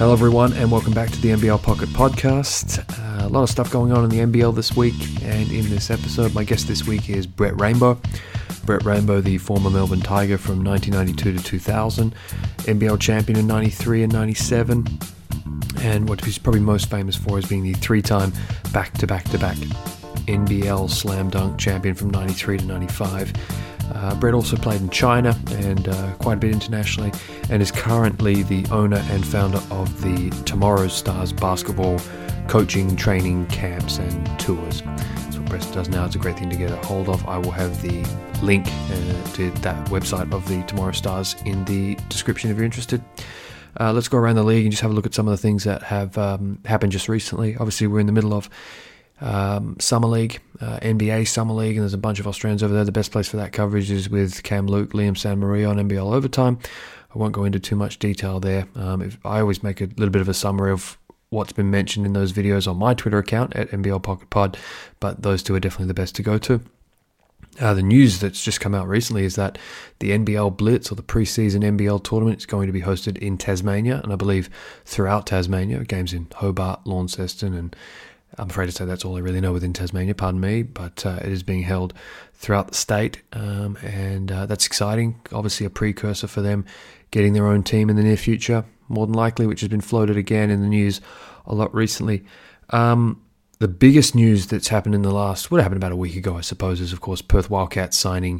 Hello everyone and welcome back to the NBL Pocket Podcast. A lot of stuff going on in the NBL this week, and in this episode my guest this week is Brett Rainbow. Brett Rainbow, the former Melbourne Tiger from 1992 to 2000, NBL champion in 93 and 97, and what he's probably most famous for is being the three-time back-to-back-to-back NBL Slam Dunk champion from 93 to 95. Brett also played in China and quite a bit internationally, and is currently the owner and founder of the Tomorrow Stars basketball coaching, training, camps and tours. That's what Brett does now. It's a great thing to get a hold of. I will have the link to that website of the Tomorrow Stars in the description if you're interested. Let's go around the league and just have a look at some of the things that have happened just recently. Obviously, we're in the middle of Summer League, NBA Summer League, and there's a bunch of Australians over there. The best place for that coverage is with Cam Luke, Liam San Maria on NBL Overtime. I won't go into too much detail there. I always make a little bit of a summary of what's been mentioned in those videos on my Twitter account at NBL Pocket Pod, but those two are definitely the best to go to. The news that's just come out recently is that the NBL Blitz, or the preseason NBL tournament, is going to be hosted in Tasmania, and I believe throughout Tasmania. Games in Hobart, Launceston, and I'm afraid to say that's all I really know within Tasmania, pardon me, but it is being held throughout the state, and that's exciting. Obviously a precursor for them getting their own team in the near future, more than likely, which has been floated again in the news a lot recently. The biggest news that's happened in the last, what happened about a week ago, I suppose, is of course Perth Wildcats signing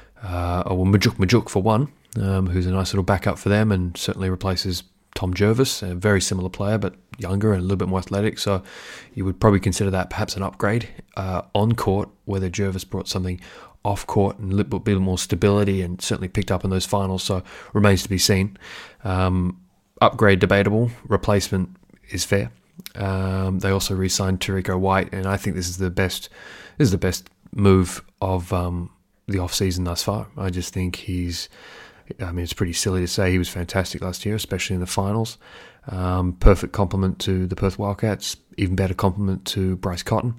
Majuk for one, who's a nice little backup for them and certainly replaces Tom Jervis, a very similar player, but younger and a little bit more athletic. So you would probably consider that perhaps an upgrade on court, whether Jervis brought something off court and a little bit more stability and certainly picked up in those finals. So remains to be seen. Upgrade debatable, replacement is fair. They also re-signed Tariko White, and I think this is the best move of the off-season thus far. I just think it's pretty silly to say he was fantastic last year, especially in the finals. Perfect compliment to the Perth Wildcats, even better compliment to Bryce Cotton.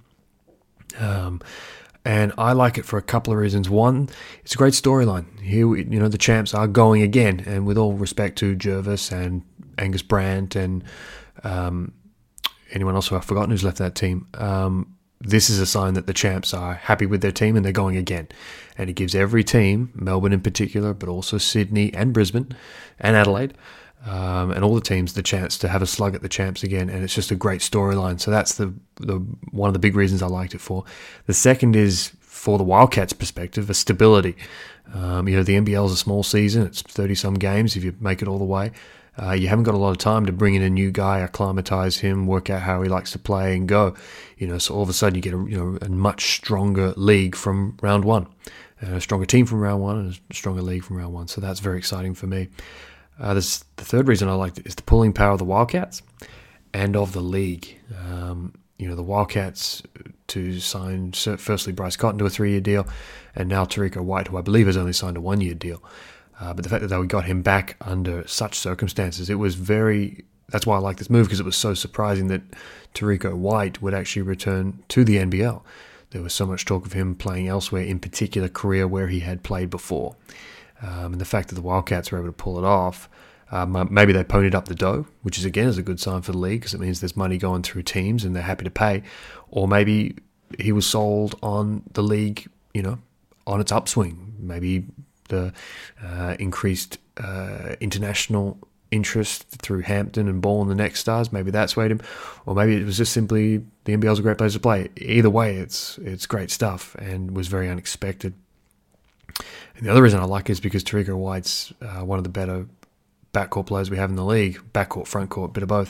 And I like it for a couple of reasons. One, it's a great storyline. Here, the champs are going again, and with all respect to Jervis and Angus Brandt and anyone else who I've forgotten who's left that team, this is a sign that the champs are happy with their team and they're going again. And it gives every team, Melbourne in particular, but also Sydney and Brisbane and Adelaide, and all the teams, the chance to have a slug at the champs again. And it's just a great storyline. So that's the one of the big reasons I liked it for. The second is, for the Wildcats' perspective, a stability. The NBL is a small season. It's 30-some games if you make it all the way. You haven't got a lot of time to bring in a new guy, acclimatise him, work out how he likes to play and go. So all of a sudden you get a much stronger league from round one, a stronger team from round one, and a stronger league from round one. So that's very exciting for me. The third reason I liked it is the pulling power of the Wildcats and of the league. The Wildcats to sign, firstly, Bryce Cotton to a 3-year deal, and now Tariko White, who I believe has only signed a 1-year deal. But the fact that we got him back under such circumstances, that's why I like this move, because it was so surprising that Tariko White would actually return to the NBL. There was so much talk of him playing elsewhere, in particular career where he had played before. And the fact that the Wildcats were able to pull it off, maybe they ponied up the dough, which is a good sign for the league, because it means there's money going through teams and they're happy to pay. Or maybe he was sold on the league, on its upswing. Maybe the increased international interest through Hampton and Ball and the Next Stars, maybe that swayed him, or maybe it was just simply the NBL's a great place to play. Either way, it's great stuff and was very unexpected. And the other reason I like it is because Tariko White's one of the better backcourt players we have in the league, backcourt, frontcourt, bit of both.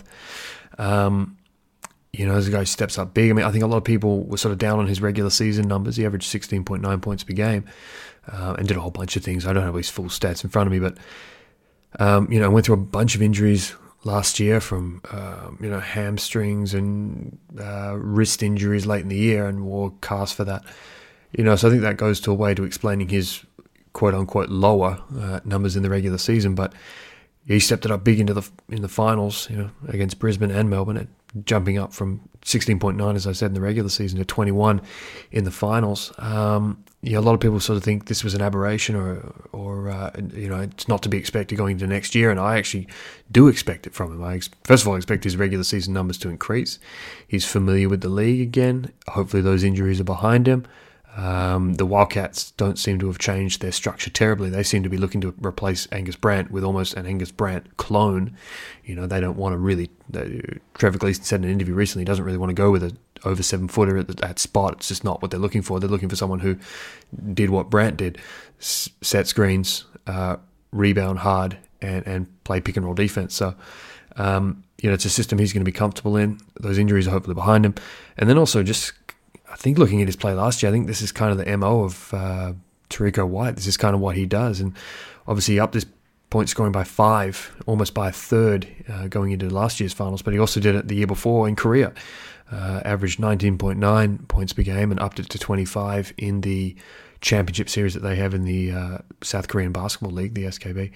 As a guy who steps up big. I think a lot of people were sort of down on his regular season numbers. He averaged 16.9 points per game and did a whole bunch of things. I don't have his full stats in front of me, but, went through a bunch of injuries last year from, hamstrings and wrist injuries late in the year, and wore cast for that. So I think that goes to a way to explaining his quote-unquote lower numbers in the regular season, but he stepped it up big in the finals, against Brisbane and Melbourne, jumping up from 16.9, as I said, in the regular season to 21 in the finals. A lot of people sort of think this was an aberration or it's not to be expected going into next year, and I actually do expect it from him. First of all, I expect his regular season numbers to increase. He's familiar with the league again. Hopefully those injuries are behind him. The Wildcats don't seem to have changed their structure terribly. They seem to be looking to replace Angus Brandt with almost an Angus Brandt clone. They don't want to really... Trevor Gleeson said in an interview recently he doesn't really want to go with an over 7-footer at that spot. It's just not what they're looking for. They're looking for someone who did what Brandt did. Set screens, rebound hard, and play pick and roll defense. So, it's a system he's going to be comfortable in. Those injuries are hopefully behind him. And then also just... I think looking at his play last year, I think this is kind of the MO of Tariko White. This is kind of what he does. And obviously he upped his point scoring by 5, almost by a third going into last year's finals. But he also did it the year before in Korea. Averaged 19.9 points per game and upped it to 25 in the championship series that they have in the South Korean Basketball League, the SKB.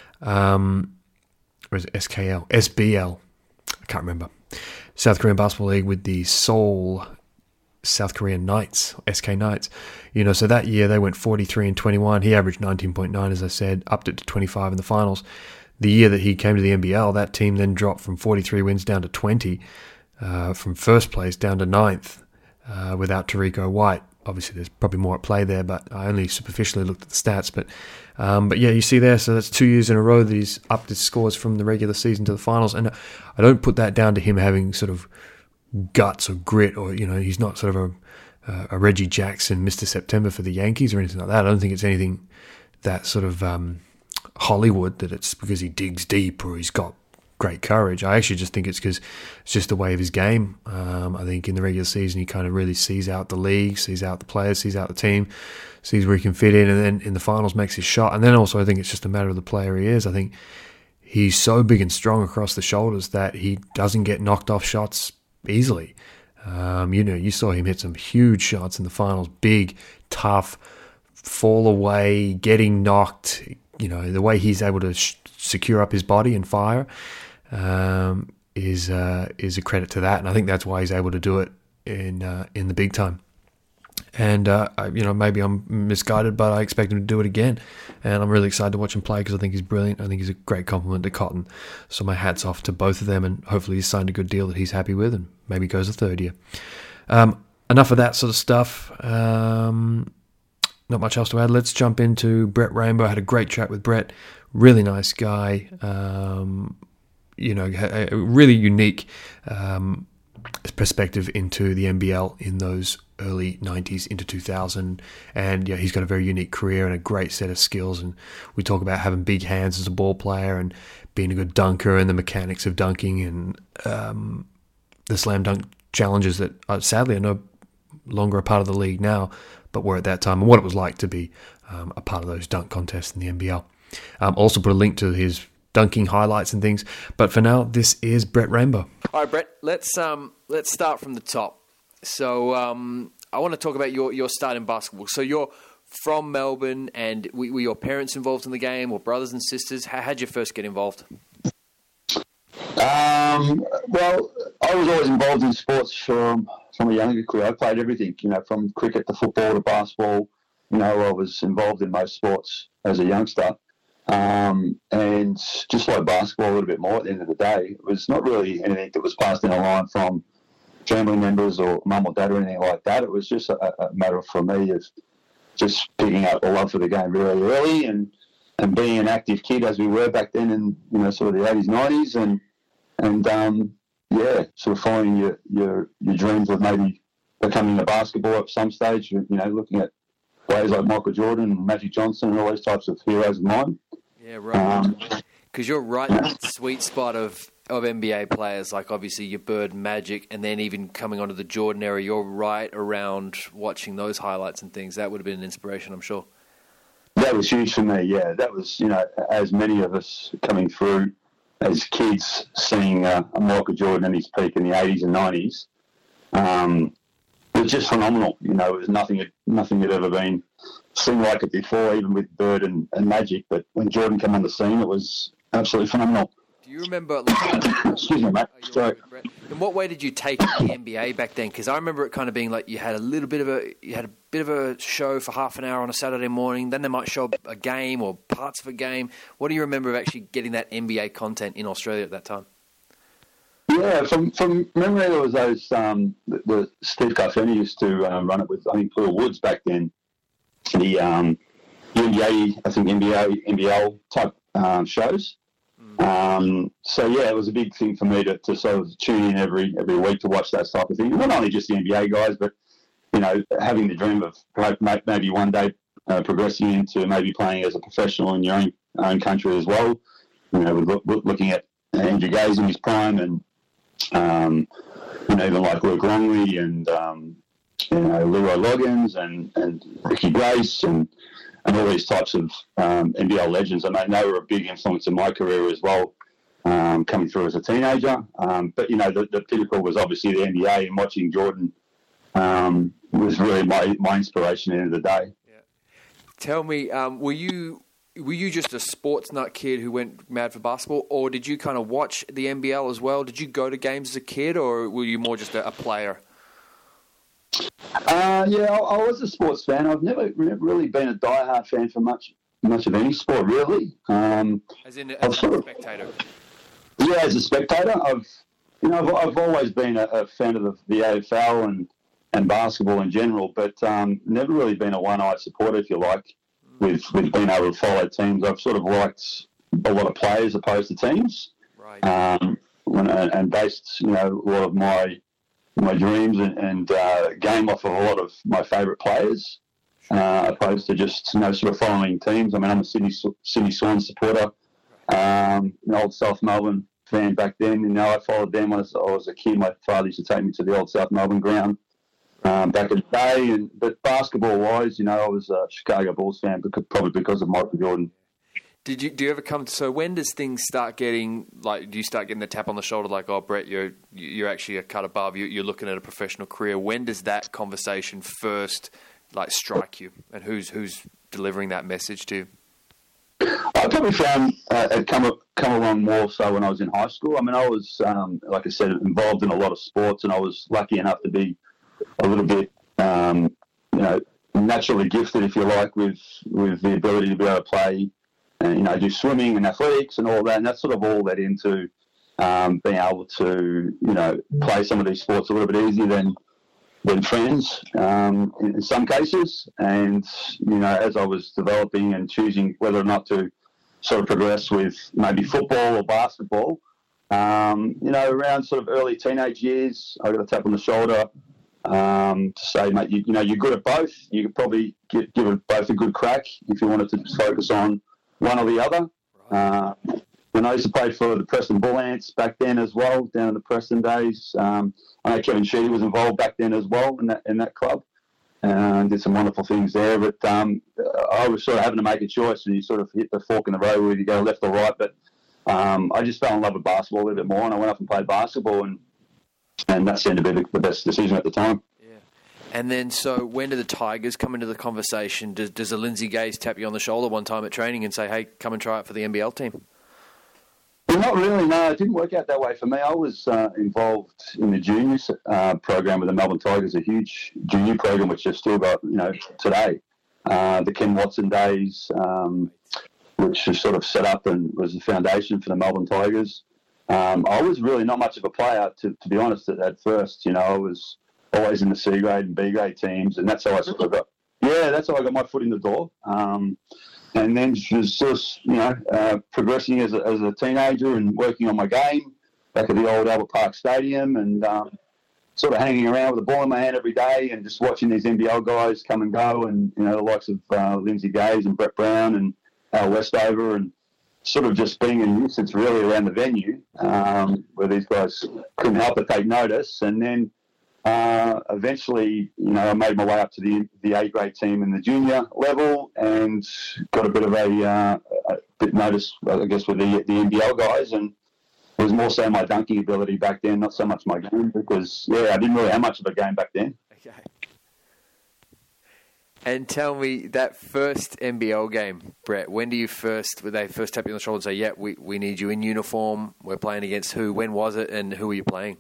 Or is it SKL? SBL. I can't remember. South Korean Basketball League with the Seoul South Korean Knights, SK Knights. So that year they went 43 and 21. He averaged 19.9, as I said, upped it to 25 in the finals. The year that he came to the NBL, that team then dropped from 43 wins down to 20, from first place down to 9th, without Tariko White. Obviously, there's probably more at play there, but I only superficially looked at the stats. But yeah, you see there, so that's 2 years in a row that he's upped his scores from the regular season to the finals. And I don't put that down to him having sort of guts or grit, or he's not sort of a Reggie Jackson, Mr. September for the Yankees or anything like that. I don't think it's anything that sort of Hollywood, that it's because he digs deep or he's got great courage. I actually just think it's because it's just the way of his game. I think in the regular season he kind of really sees out the league, sees out the players, sees out the team, sees where he can fit in, and then in the finals makes his shot. And then also I think it's just a matter of the player he is. I think he's so big and strong across the shoulders that he doesn't get knocked off shots easily. You saw him hit some huge shots in the finals, big, tough, fall away, getting knocked. The way he's able to secure up his body and fire is a credit to that, and I think that's why he's able to do it in the big time. And maybe I'm misguided, but I expect him to do it again. And I'm really excited to watch him play because I think he's brilliant. I think he's a great compliment to Cotton. So my hat's off to both of them, and hopefully he's signed a good deal that he's happy with, and maybe goes a third year. Enough of that sort of stuff. Not much else to add. Let's jump into Brett Rainbow. I had a great chat with Brett. Really nice guy. A really unique perspective into the NBL in those early 90s into 2000, and he's got a very unique career and a great set of skills. And we talk about having big hands as a ball player and being a good dunker and the mechanics of dunking and the slam dunk challenges that sadly are no longer a part of the league now, but were at that time, and what it was like to be a part of those dunk contests in the NBL. Also put a link to his dunking highlights and things. But for now, this is Brett Rainbow. All right, Brett, let's start from the top. So I want to talk about your start in basketball. So you're from Melbourne, and were your parents involved in the game, or brothers and sisters? How'd you first get involved? Well, I was always involved in sports from a younger career. I played everything, from cricket to football to basketball. I was involved in most sports as a youngster. And just like basketball a little bit more at the end of the day, it was not really anything that was passed in a line from family members or mum or dad or anything like that. It was just a matter for me of just picking up a love for the game really early and being an active kid as we were back then in sort of the 80s, 90s and sort of following your dreams of maybe becoming a basketballer at some stage, looking at players like Michael Jordan and Magic Johnson and all those types of heroes of mine. Yeah, right. Because you're right in that sweet spot of NBA players, like obviously your Bird, Magic, and then even coming onto the Jordan era, you're right around watching those highlights and things. That would have been an inspiration, I'm sure. That was huge for me, yeah. That was, as many of us coming through as kids, seeing Michael Jordan at his peak in the 80s and 90s, it was just phenomenal. It was nothing had ever been seen like it before, even with Bird and Magic. But when Jordan came on the scene, it was absolutely phenomenal. Do you remember? Excuse me, mate. Sorry. In what way did you take the NBA back then? Because I remember it kind of being like you had a bit of a show for half an hour on a Saturday morning. Then they might show a game or parts of a game. What do you remember of actually getting that NBA content in Australia at that time? Yeah, from memory, there was those. The Steve Carfini used to run it with, I think, Paul Woods back then. The NBA, I think NBL type shows. So yeah, it was a big thing for me to sort of tune in every week to watch that type of thing. Not only just the NBA guys, but having the dream of maybe one day progressing into maybe playing as a professional in your own country as well. Looking at Andrew Gaze in his prime, and even like Luke Longley and Leroy Loggins and Ricky Grace and all these types of NBL legends. I mean, they were a big influence in my career as well, coming through as a teenager. But, the pinnacle was obviously the NBA, and watching Jordan was really my inspiration at the end of the day. Yeah. Tell me, were you just a sports nut kid who went mad for basketball, or did you kind of watch the NBL as well? Did you go to games as a kid, or were you more just a player? Yeah, I was a sports fan. I've never really been a diehard fan for much of any sport, really. As a spectator. Yeah, as a spectator, I've always been a fan of the AFL and basketball in general, but never really been a one-eyed supporter, if you like, with being able to follow teams. I've sort of liked a lot of players opposed to teams, right? And based a lot of my dreams and game off of a lot of my favourite players, opposed to just sort of following teams. I mean, I'm a Sydney Swans supporter, an old South Melbourne fan back then. I followed them when I was a kid. My father used to take me to the old South Melbourne ground back in the day. But basketball-wise, I was a Chicago Bulls fan, probably because of Michael Jordan. Do you ever come? So when does things start getting like? Do you start getting the tap on the shoulder like, oh, Brett, you're actually a cut above. You're looking at a professional career. When does that conversation first strike you? And who's delivering that message to you? I probably found it come along more so when I was in high school. I mean, I was like I said, involved in a lot of sports, and I was lucky enough to be a little bit naturally gifted, if you like, with the ability to be able to play. And, do swimming and athletics and all that, and that sort of all led into being able to, play some of these sports a little bit easier than friends in some cases. And, as I was developing and choosing whether or not to sort of progress with maybe football or basketball, around sort of early teenage years, I got a tap on the shoulder to say, mate, you're good at both. You could probably give it both a good crack if you wanted to just focus on one or the other. When I used to play for the Preston Bull Ants back then as well, down in the Preston days, I know Kevin Sheedy was involved back then as well in that club, and did some wonderful things there. But I was sort of having to make a choice, and you sort of hit the fork in the road whether you go left or right. But I just fell in love with basketball a little bit more, and I went up and played basketball, and that seemed to be the best decision at the time. And then, so when do the Tigers come into the conversation? Does a Lindsay Gaze tap you on the shoulder one time at training and say, hey, come and try it for the NBL team? Well, not really, no. It didn't work out that way for me. I was involved in the juniors program with the Melbourne Tigers, a huge junior program which they've still got, today. The Ken Watson days, which was sort of set up and was the foundation for the Melbourne Tigers. I was really not much of a player, to be honest, at first. I was always in the C grade and B grade teams, and that's how I sort of got. Yeah, that's how I got my foot in the door. And then just progressing as a teenager and working on my game back at the old Albert Park Stadium, and sort of hanging around with a ball in my hand every day and just watching these NBL guys come and go, and the likes of Lindsay Gaze and Brett Brown and Al Westover, and sort of just being a nuisance really around the venue, where these guys couldn't help but take notice. And then eventually, I made my way up to the A-grade team in the junior level, and got a bit of a bit notice, I guess, with the NBL guys, and it was more so my dunking ability back then, not so much my game, because I didn't really have much of a game back then. Okay. And tell me, that first NBL game, Brett, when do you would they first tap you on the shoulder and say, yeah, we need you in uniform, we're playing against who, when was it, and who were you playing?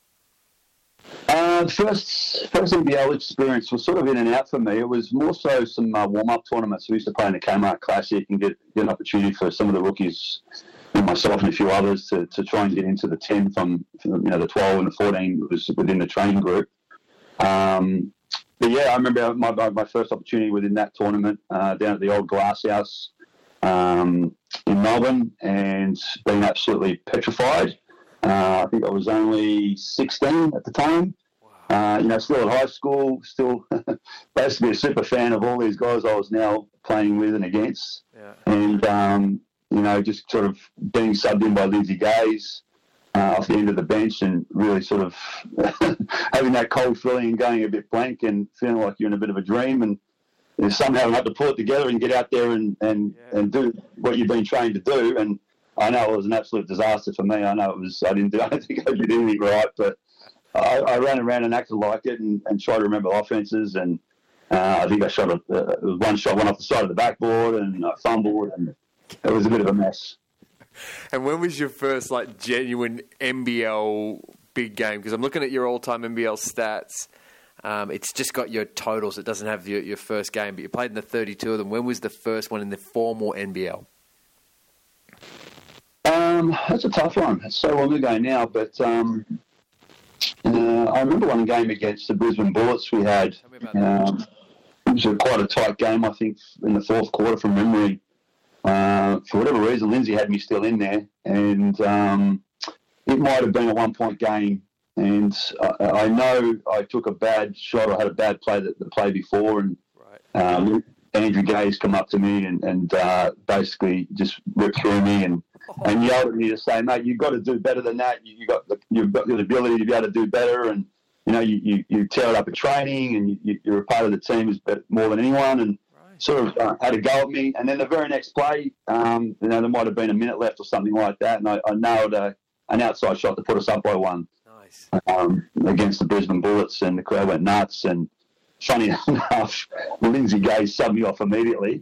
First NBL experience was sort of in and out for me. It was more so some warm-up tournaments. We used to play in the Kmart Classic and get an opportunity for some of the rookies, and myself and a few others, to try and get into the 10 from the 12 and the 14 was within the training group. But yeah, I remember my first opportunity within that tournament down at the old Glass House in Melbourne, and being absolutely petrified. I think I was only 16 at the time. Wow. Still at high school, still basically a super fan of all these guys I was now playing with and against. Yeah. And, just sort of being subbed in by Lindsay Gaze off the end of the bench, and really sort of having that cold feeling and going a bit blank and feeling like you're in a bit of a dream, and somehow have to pull it together and get out there and do what you've been trained to do. And I know it was an absolute disaster for me. I don't think I did anything right, but I ran around and acted like it and tried to remember offenses. And I think I shot one shot went off the side of the backboard, and I fumbled, and it was a bit of a mess. And when was your first genuine NBL big game? Because I'm looking at your all-time NBL stats. It's just got your totals. It doesn't have your first game, but you played in the 32 of them. When was the first one in the formal NBL? That's a tough one. It's so long ago now, but I remember one game against the Brisbane Bullets we had. Tell me about that. It was quite a tight game, I think, in the fourth quarter from memory. For whatever reason, Lindsay had me still in there, and it might have been a one-point game. And I know I took a bad shot. I had a bad play the play before, and Andrew Gaze come up to me and basically just ripped through me and yelled at me to say, "Mate, you've got to do better than that. You've got the ability to be able to do better, and you tear it up at training, and you're a part of the team more than anyone." And sort of had a go at me. And then the very next play, there might have been a minute left or something like that, and I nailed an outside shot to put us up by one. Nice. Against the Brisbane Bullets, and the crowd went nuts. And funny enough, Lindsay Gaze subbed me off immediately.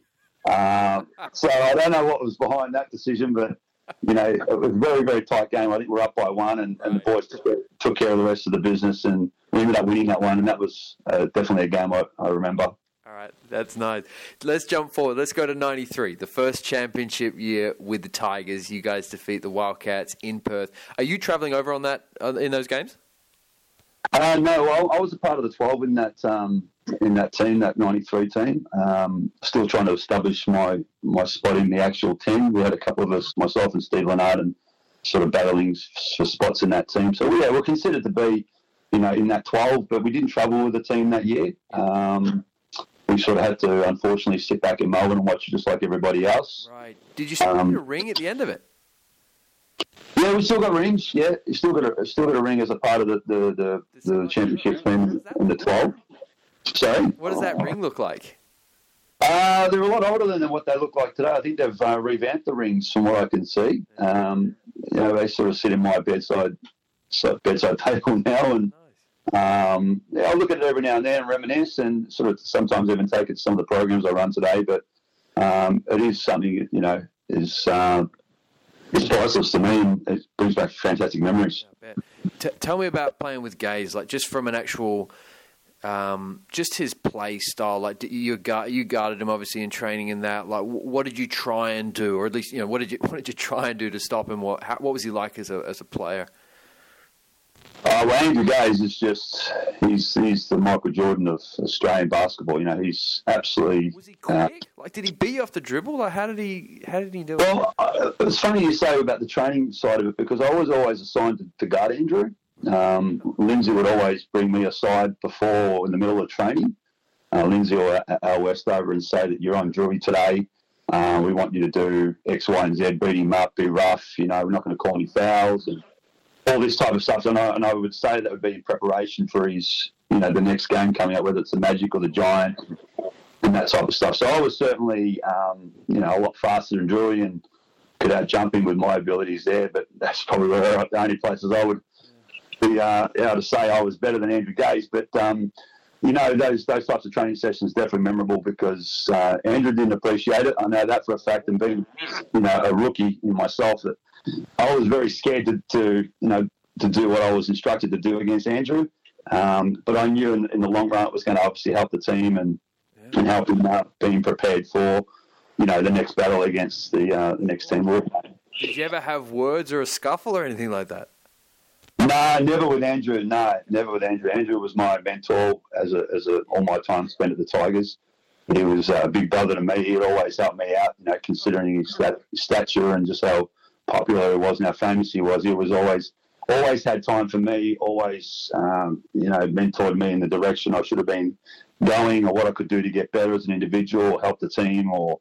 So I don't know what was behind that decision, but it was a very, very tight game. I think we're up by one, and the boys took care of the rest of the business, and we ended up winning that one. And that was definitely a game I remember. All right, that's nice. Let's jump forward. Let's go to 93, the first championship year with the Tigers. You guys defeat the Wildcats in Perth. Are you travelling over on that in those games? No, I was a part of the 12 in that team, that 93 team. Still trying to establish my spot in the actual team. We had a couple of us, myself and Steve Leonard, and sort of battling for spots in that team. So we're considered to be, in that 12, but we didn't travel with the team that year. We sort of had to, unfortunately, sit back in Melbourne and watch it just like everybody else. Right. Did you still get a ring at the end of it? Yeah, we still got rings. Yeah, you still got a ring as a part of the championship team in the 12. Sorry. What does that ring look like? They're a lot older than what they look like today. I think they've revamped the rings from what I can see. They sort of sit in my bedside table now, and I look at it every now and then and reminisce, and sort of sometimes even take it to some of the programs I run today. But it is something is priceless to me, and it brings back fantastic memories. Tell me about playing with Gaze, just from an actual, just his play style. You guarded him obviously in training and that. What did you try and do, or at least what did you try and do to stop him? What was he like as a player? Andrew Gaze is he's the Michael Jordan of Australian basketball. He's absolutely. Was he quick? Did he beat you off the dribble? How did he do it? Well, it's funny you say about the training side of it, because I was always assigned to guard Andrew. Lindsay would always bring me aside before, in the middle of training. Lindsay or Al Westover, and say that you're on Drewy today. We want you to do X, Y, and Z. Beat him up, be rough. We're not going to call any fouls and all this type of stuff. And I would say that would be in preparation for his, the next game coming up, whether it's the Magic or the Giant and that type of stuff. So I was certainly, a lot faster than Drewy and could out jump him with my abilities there. But that's probably the only places I would be able to say I was better than Andrew Gaze. But those types of training sessions definitely memorable because Andrew didn't appreciate it. I know that for a fact, and being a rookie in myself, that I was very scared to do what I was instructed to do against Andrew. But I knew in the long run it was going to obviously help the team and help him out being prepared for the next battle against the next team. Did you ever have words or a scuffle or anything like that? No, never with Andrew. No, never with Andrew. Andrew was my mentor as all my time spent at the Tigers. He was a big brother to me. He'd always help me out, considering his stature and just how popular he was and how famous he was. He was always had time for me, always, mentored me in the direction I should have been going or what I could do to get better as an individual, help the team, or,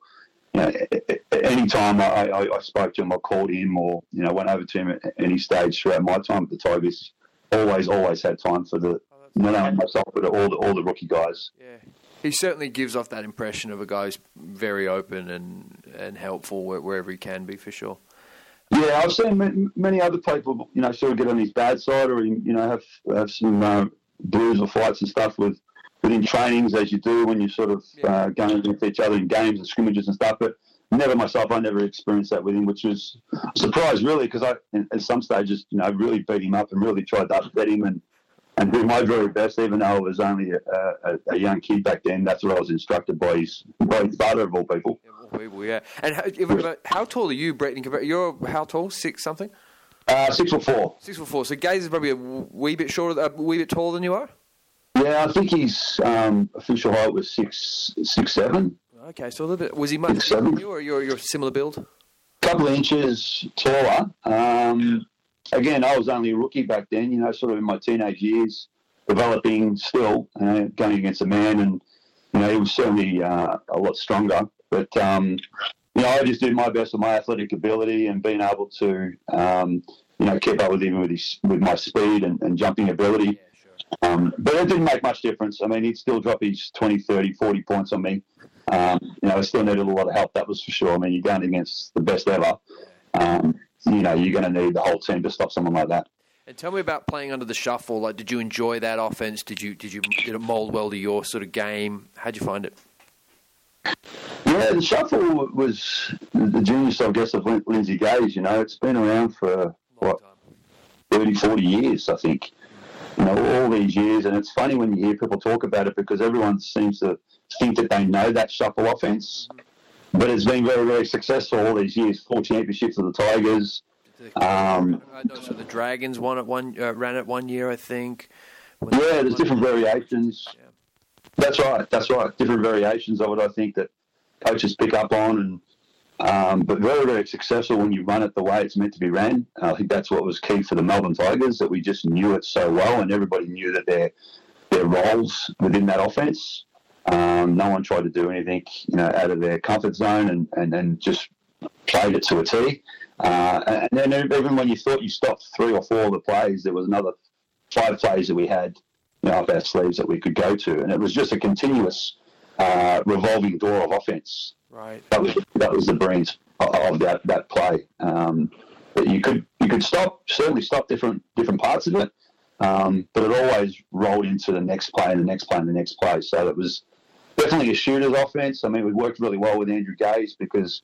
any time I spoke to him, I called him or, went over to him at any stage throughout my time at the Tigers, always had time for not only myself, but all the rookie guys. Yeah. He certainly gives off that impression of a guy who's very open and helpful wherever he can be, for sure. Yeah, I've seen many other people, sort of get on his bad side or, have some blues or fights and stuff within trainings, as you do when you're sort of going against each other in games and scrimmages and stuff. But never myself, I never experienced that with him, which was a surprise, really, because I, at some stages, really beat him up and really tried to upset him and do my very best, even though I was only a young kid back then. That's what I was instructed by his father, of all people. People, yeah. And how tall are you, Brett? You're how tall? 6 something? 6'4". 6'4". So Gaze is probably a wee bit taller than you are. Yeah, I think his official height was 6'7". Okay, so a little bit. Was he much bigger than you, or you're similar build? A couple of inches taller. Again, I was only a rookie back then. Sort of in my teenage years, developing still, going against a man, and he was certainly a lot stronger. But, I just did my best with my athletic ability and being able to, keep up with him with my speed and jumping ability. Yeah, sure. But it didn't make much difference. I mean, he'd still drop his 20, 30, 40 points on me. I still needed a lot of help, that was for sure. I mean, you're going against the best ever. You're going to need the whole team to stop someone like that. And tell me about playing under the shuffle. Like, did you enjoy that offense? Did it mold well to your sort of game? How'd you find it? Yeah, the shuffle was the genius, I guess, of Lindsay Gaze. It's been around for, 30, 40 years, I think. All these years. And it's funny when you hear people talk about it because everyone seems to think that they know that shuffle offense. Mm-hmm. But it's been very, very successful all these years. 4 championships for the Tigers. I know, so the Dragons ran it 1 year, I think. Yeah, there's different variations. Yeah. That's right. Different variations of it, I think, that coaches pick up on, and but very, very successful when you run it the way it's meant to be ran. I think that's what was key for the Melbourne Tigers, that we just knew it so well, and everybody knew that their roles within that offense. No one tried to do anything, out of their comfort zone, and just played it to a T. And then even when you thought you stopped 3 or 4 of the plays, there was another 5 plays that we had up our sleeves that we could go to, and it was just a continuous revolving door of offense. Right. That was the brains of that play. But you could certainly stop different parts of it, but it always rolled into the next play and the next play and the next play. So it was definitely a shooter's offense. I mean, we worked really well with Andrew Gaze because,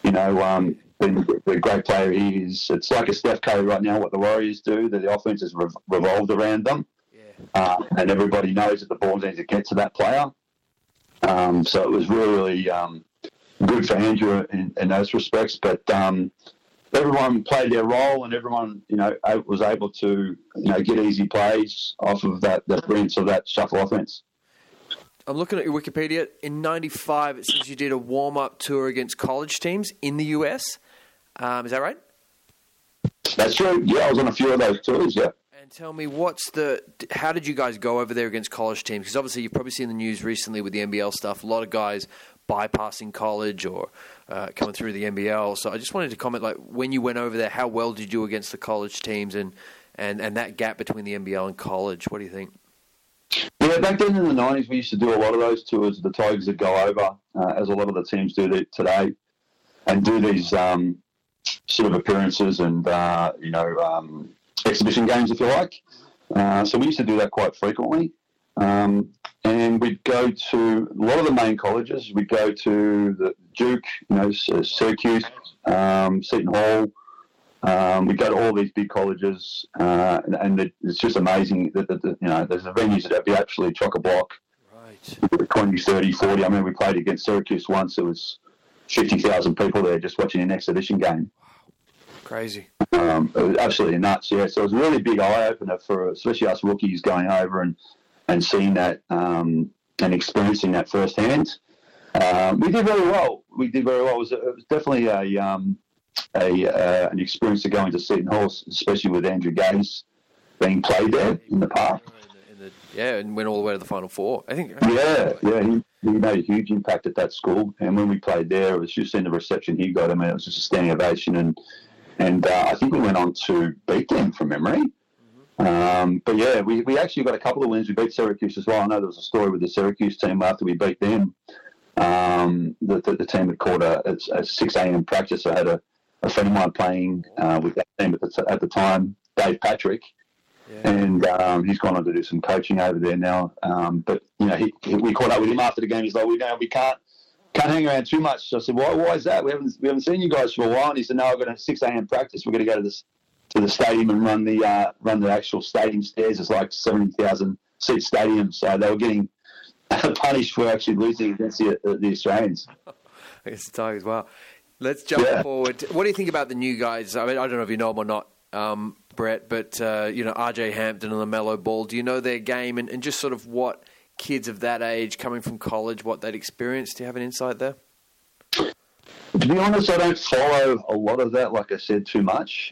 the great player he is. It's like a Steph Curry right now, what the Warriors do, that the offense is revolved around them. And everybody knows that the ball needs to get to that player. So it was really good for Andrew in those respects. But everyone played their role, and everyone was able to get easy plays off of the brilliance of that shuffle offense. I'm looking at your Wikipedia. In '95, it says you did a warm-up tour against college teams in the US. Is that right? That's true. Yeah, I was on a few of those tours. Yeah. And tell me, how did you guys go over there against college teams? Because obviously you've probably seen the news recently with the NBL stuff. A lot of guys bypassing college or coming through the NBL. So I just wanted to comment, like, when you went over there, how well did you do against the college teams and that gap between the NBL and college? What do you think? Yeah, back then in the 90s, we used to do a lot of those tours. The Tigers would go over, as a lot of the teams do today, and do these sort of appearances and, exhibition games, if you like. So we used to do that quite frequently. And and we'd go to a lot of the main colleges. We'd go to the Duke, Syracuse, Seton Hall. We go to all these big colleges, and it's just amazing that there's the venues that are absolutely chock-a-block. Right. 20, 30, 40. I mean, we played against Syracuse once. It was 50,000 people there just watching an exhibition game. Crazy. It was absolutely nuts, yeah. So it was a really big eye-opener for especially us rookies going over and seeing that and experiencing that firsthand. We did very well. It was definitely an experience to go into Seton Hall, especially with Andrew Gaze being played there in the past. And went all the way to the Final Four, I think. Yeah, he made a huge impact at that school. And when we played there, it was just in the reception he got. I mean, it was just a standing ovation. And I think we went on to beat them from memory. But yeah, we actually got a couple of wins. We beat Syracuse as well. I know there was a story with the Syracuse team after we beat them. The team had called a 6 a.m. practice. I had a friend of mine playing with that team at the time, Dave Patrick. Yeah. And he's gone on to do some coaching over there now. But we caught up with him after the game. He's like, we can't hang around too much. So I said, why is that? We haven't seen you guys for a while. And he said, no, I've got a 6 a.m. practice. We're going to go to the stadium and run the actual stadium stairs. It's like 70,000 seat stadium. So they were getting punished for actually losing against the Australians. Against the Tigers. Wow. Let's jump forward. What do you think about the new guys? I mean, I don't know if you know them or not, Brett, but, RJ Hampton and LaMelo Ball, do you know their game and just sort of what kids of that age coming from college, what they'd experienced? Do you have an insight there? To be honest, I don't follow a lot of that, like I said, too much.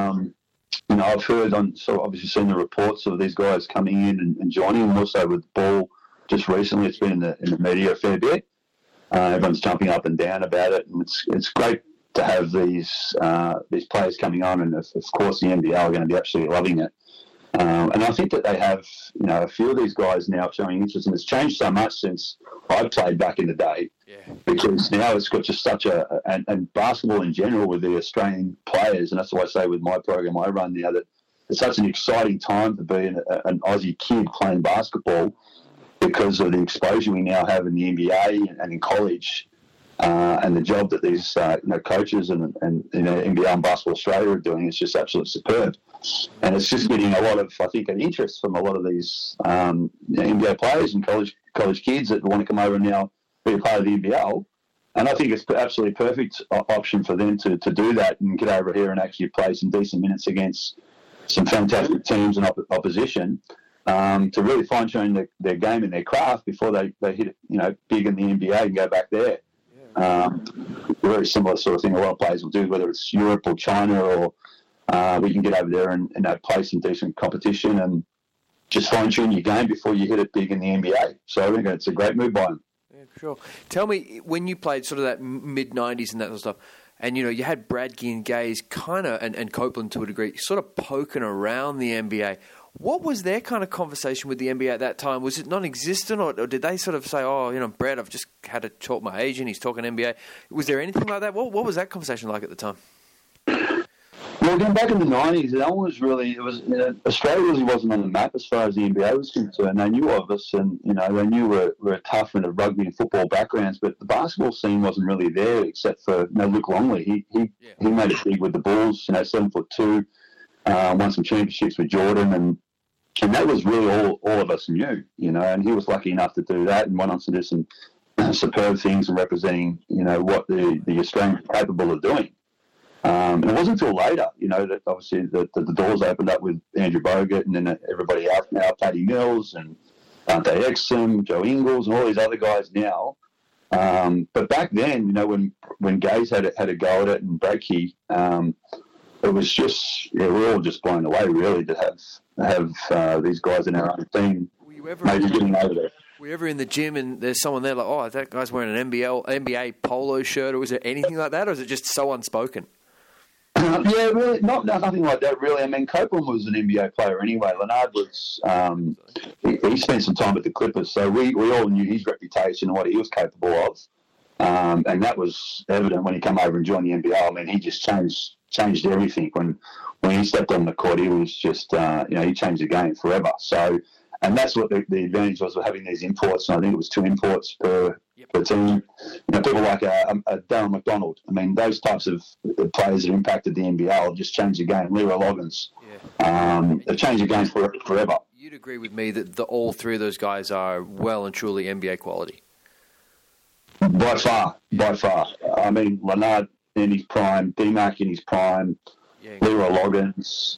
I've heard obviously seen the reports of these guys coming in and joining, and also with Ball just recently. It's been in the media a fair bit. Everyone's jumping up and down about it, and it's great to have these players coming on, and of course the NBL are going to be absolutely loving it. And I think that they have, a few of these guys now showing interest, and it's changed so much since I played back in the day. Yeah. Because now it's got just such and basketball in general with the Australian players, and that's why I say with my program I run now that it's such an exciting time to be an Aussie kid playing basketball because of the exposure we now have in the NBA and in college. And the job that these coaches and NBL and Basketball Australia are doing is just absolutely superb. And it's just getting a lot of, I think, an interest from a lot of these NBA players and college kids that want to come over and now be a part of the NBL. And I think it's absolutely perfect option for them to do that and get over here and actually play some decent minutes against some fantastic teams and opposition to really fine-tune their game and their craft before they hit it, big in the NBA and go back there. Very similar sort of thing a lot of players will do, whether it's Europe or China or we can get over there and play some decent competition and just fine-tune your game before you hit it big in the NBA. So I think it's a great move by them. Yeah, sure. Tell me, when you played sort of that mid-90s and that sort of stuff, and, you had Bradke and Gaze kind of, and Copeland to a degree, sort of poking around the NBA. What was their kind of conversation with the NBA at that time? Was it non-existent, or did they sort of say, Brad, I've just had to talk my agent, he's talking NBA. Was there anything like that? What was that conversation like at the time? Well, again, back in the 90s, that was really, Australia really wasn't on the map as far as the NBA was concerned. They knew of us and, they knew we're tough in the rugby and football backgrounds, but the basketball scene wasn't really there except for Luke Longley. He made it big with the Bulls, 7'2", won some championships with Jordan, and that was really all of us knew, and he was lucky enough to do that and went on to do some superb things and representing, what the Australians are capable of doing. And it wasn't until later, that obviously the doors opened up with Andrew Bogut and then everybody else now, Paddy Mills and Dante Exum, Joe Ingles and all these other guys now. But back then, when Gaze had a go at it and Bradke, it was just, we were all just blown away, really, to have these guys in our own team. Maybe getting over there. Were you ever in the gym and there's someone there like, that guy's wearing an NBA polo shirt, or was there anything like that, or is it just so unspoken? Yeah, really, nothing like that, really. I mean, Copeland was an NBA player anyway. Leonard was, he spent some time with the Clippers, so we all knew his reputation and what he was capable of. And that was evident when he came over and joined the NBL. I mean, he just changed everything. When he stepped on the court, he was just, he changed the game forever. So, And that's what the advantage was of having these imports. And I think it was 2 imports per team. You know, people like Darren McDonald. I mean, those types of players that impacted the NBL just changed the game. Leroy Loggins. They changed the game forever. You'd agree with me that all 3 of those guys are well and truly NBA quality. By far. I mean, Leonard in his prime, D-Mac in his prime, Leroy Loggins,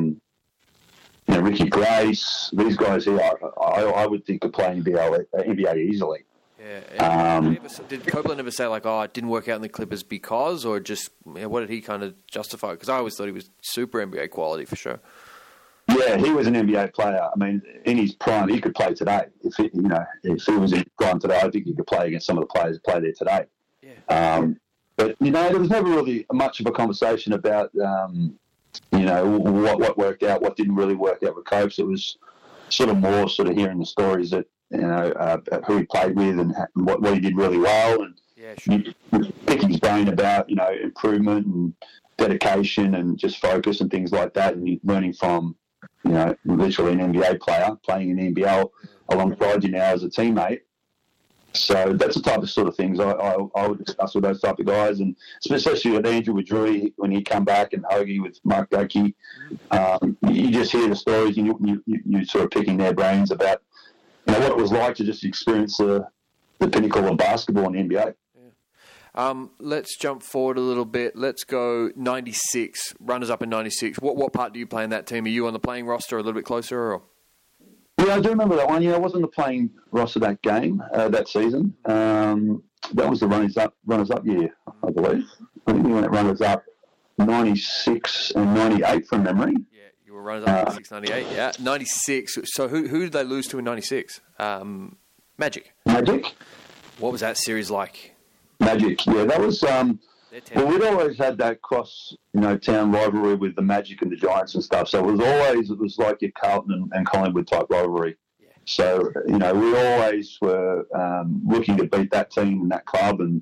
Ricky Grace. These guys here, I would think could play NBA easily. Yeah. Did Copeland ever say, like, it didn't work out in the Clippers because, or just, what did he kind of justify? Because I always thought he was super NBA quality for sure. Yeah, he was an NBA player. I mean, in his prime, he could play today. If he was in his prime today, I think he could play against some of the players that play there today. Yeah. But there was never really much of a conversation about, what worked out, what didn't really work out with Copes. It was sort of more hearing the stories that, who he played with and what he did really well, and picking his brain about, improvement and dedication and just focus and things like that, and learning from, literally an NBA player playing in the NBL alongside you now as a teammate. So that's the type of sort of things I would discuss with those type of guys, and especially with Andrew with Drewy when he come back, and Hoagie with Mark Gokey. You just hear the stories, and you sort of picking their brains about what it was like to just experience the pinnacle of basketball in the NBA. Let's jump forward a little bit. Let's go 96, runners up in 96. What part do you play in that team? Are you on the playing roster a little bit closer? Or? Yeah, I do remember that one. I wasn't the playing roster that game, that season. That was the runners up year, I believe. I think we went runners up 96 and 98 from memory. Yeah, you were runners up 96, 98. Yeah, 96. So who did they lose to in 96? Magic. What was that series like? Magic, yeah, that was. We'd always had that town rivalry with the Magic and the Giants and stuff. So it was like your Carlton and Collingwood type rivalry. Yeah. So we always were looking to beat that team and that club. And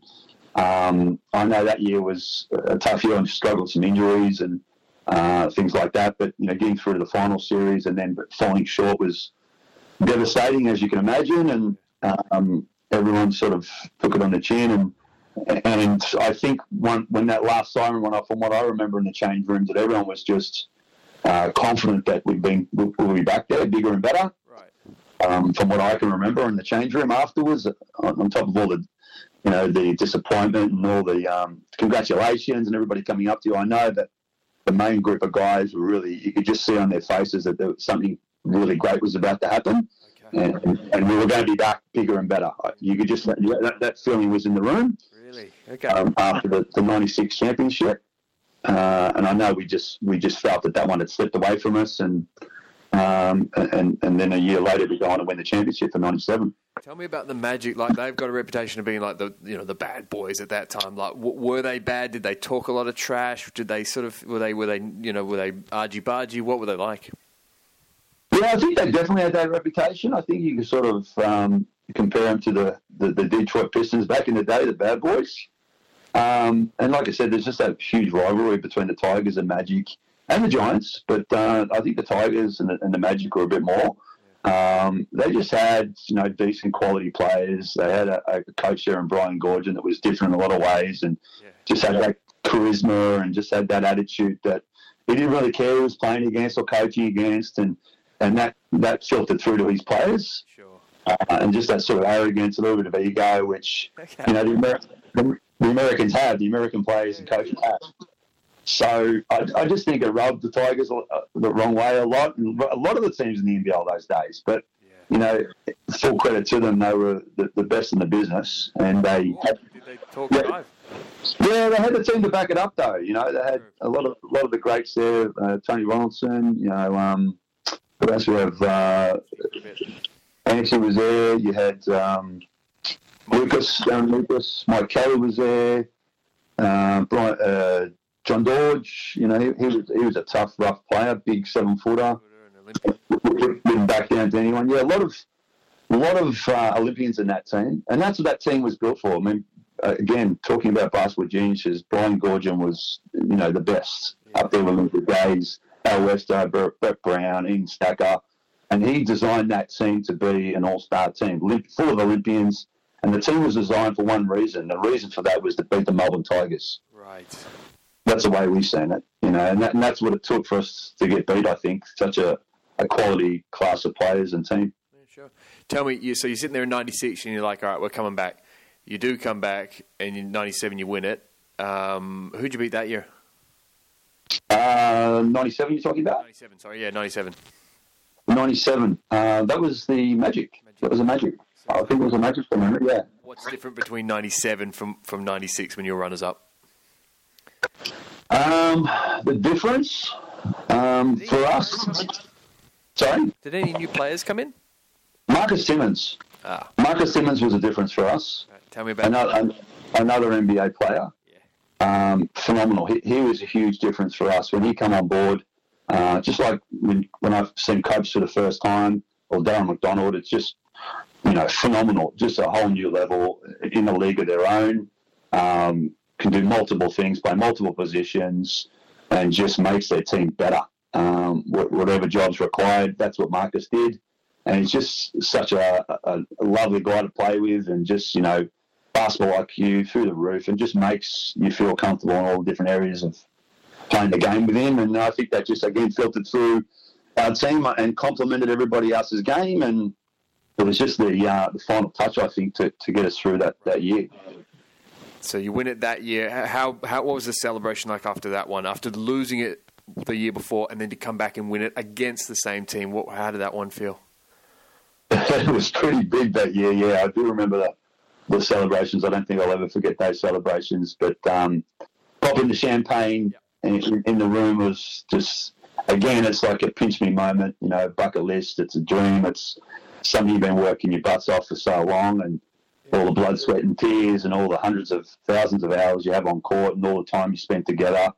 I know that year was a tough year and struggled with some injuries and things like that. But getting through to the final series and then falling short was devastating, as you can imagine. And everyone sort of took it on the chin. And I think when that last siren went off, from what I remember in the change rooms, that everyone was just confident that we'll be back there, bigger and better. Right. From what I can remember in the change room afterwards, on top of all the disappointment and all the congratulations and everybody coming up to you, I know that the main group of guys were really, you could just see on their faces that there was something really great was about to happen. Okay. And we were going to be back bigger and better. You could just that feeling was in the room. Really? Okay. After the 96 championship, and I know we just felt that one had slipped away from us, and then a year later we go on to win the championship for 97. Tell me about the Magic. Like, they've got a reputation of being like the bad boys at that time. Like, were they bad? Did they talk a lot of trash? Did they were they argy-bargy? What were they like? Yeah, I think they definitely had that reputation. I think you could sort of compare them to the Detroit Pistons back in the day, the bad boys. And like I said, there's just that huge rivalry between the Tigers and Magic and the Giants. But I think the Tigers and the Magic were a bit more. They just had decent quality players. They had a coach there in Brian Goorjian that was different in a lot of ways, and just had that charisma and just had that attitude that he didn't really care who was playing against or coaching against, and that filtered through to his players. Sure. And just that sort of arrogance, a little bit of ego, which the Americans have, the American players and coaches have. So I just think it rubbed the Tigers the wrong way a lot, and a lot of the teams in the NBL those days. But full credit to them, they were the best in the business, and they did they talk live? Yeah, they had the team to back it up, though. They had a lot of the greats there. Tony Ronaldson, who else we have? Anthony was there. You had Darren Lucas, Mike Kelly was there. John Dodge, he was a tough, rough player, big 7-footer. Wouldn't back down to anyone. Yeah, a lot of Olympians in that team, and that's what that team was built for. I mean, again, talking about basketball geniuses, Brian Goorjian was, the best up there with Olympic days. Al Westo, Brett Brown, Ian Stacker. And he designed that team to be an all-star team, full of Olympians. And the team was designed for one reason. The reason for that was to beat the Melbourne Tigers. Right. That's the way we've seen it, and that's what it took for us to get beat, I think. Such a quality class of players and team. Yeah, sure. Tell me, so you're sitting there in 96 and you're like, all right, we're coming back. You do come back, and in 97 you win it. Who'd you beat that year? 97 you're talking about? 97, sorry, yeah, 97. 97. That was the Magic. That was a Magic. I think it was a Magic for me, yeah. What's different between 97 from 96 when you were runners-up? The difference for us... Sorry? Did any new players come in? Marcus Simmons. Marcus Simmons was a difference for us. Right, tell me about another NBA player. Yeah. Phenomenal. He was a huge difference for us. When he came on board, just like when I've seen Coach for the first time, or Darren McDonald, it's just, phenomenal. Just a whole new level in a league of their own. Can do multiple things, play multiple positions, and just makes their team better. Whatever job's required, that's what Marcus did. And he's just such a lovely guy to play with, and just, basketball IQ through the roof, and just makes you feel comfortable in all the different areas of playing the game with him. And I think that just, again, filtered through our team and complemented everybody else's game. And it was just the final touch, I think, to get us through that year. So you win it that year. What was the celebration like after that one? After losing it the year before, and then to come back and win it against the same team, how did that one feel? It was pretty big that year, yeah. I do remember the celebrations. I don't think I'll ever forget those celebrations. But popping the champagne in the room was just, again, it's like a pinch me moment, bucket list. It's a dream. It's something you've been working your butts off for so long, and all the blood, sweat and tears, and all the hundreds of thousands of hours you have on court, and all the time you spent together,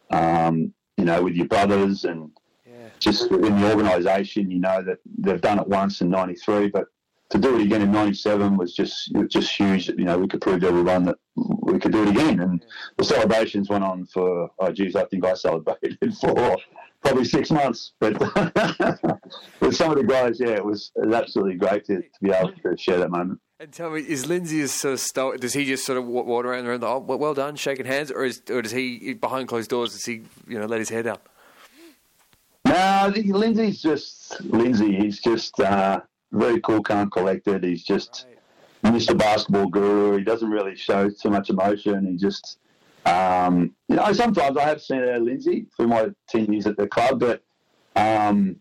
with your brothers, and just in the organisation, that they've done it once in 93, but to do it again in 97 was just huge. We could prove to everyone that we could do it again. And the celebrations went on for, I think I celebrated for probably 6 months. But with some of the guys, it was absolutely great to be able to share that moment. And tell me, is Lindsay sort of stoic? Does he just sort of walk around and well done, shaking hands, or does he, behind closed doors, does he let his hair down? No, I think Lindsay's just Lindsay. He's just very cool, calm, collected. He's just Mr. Basketball Guru. He doesn't really show too much emotion. He just, sometimes I have seen Lindsay through my 10 years at the club, but I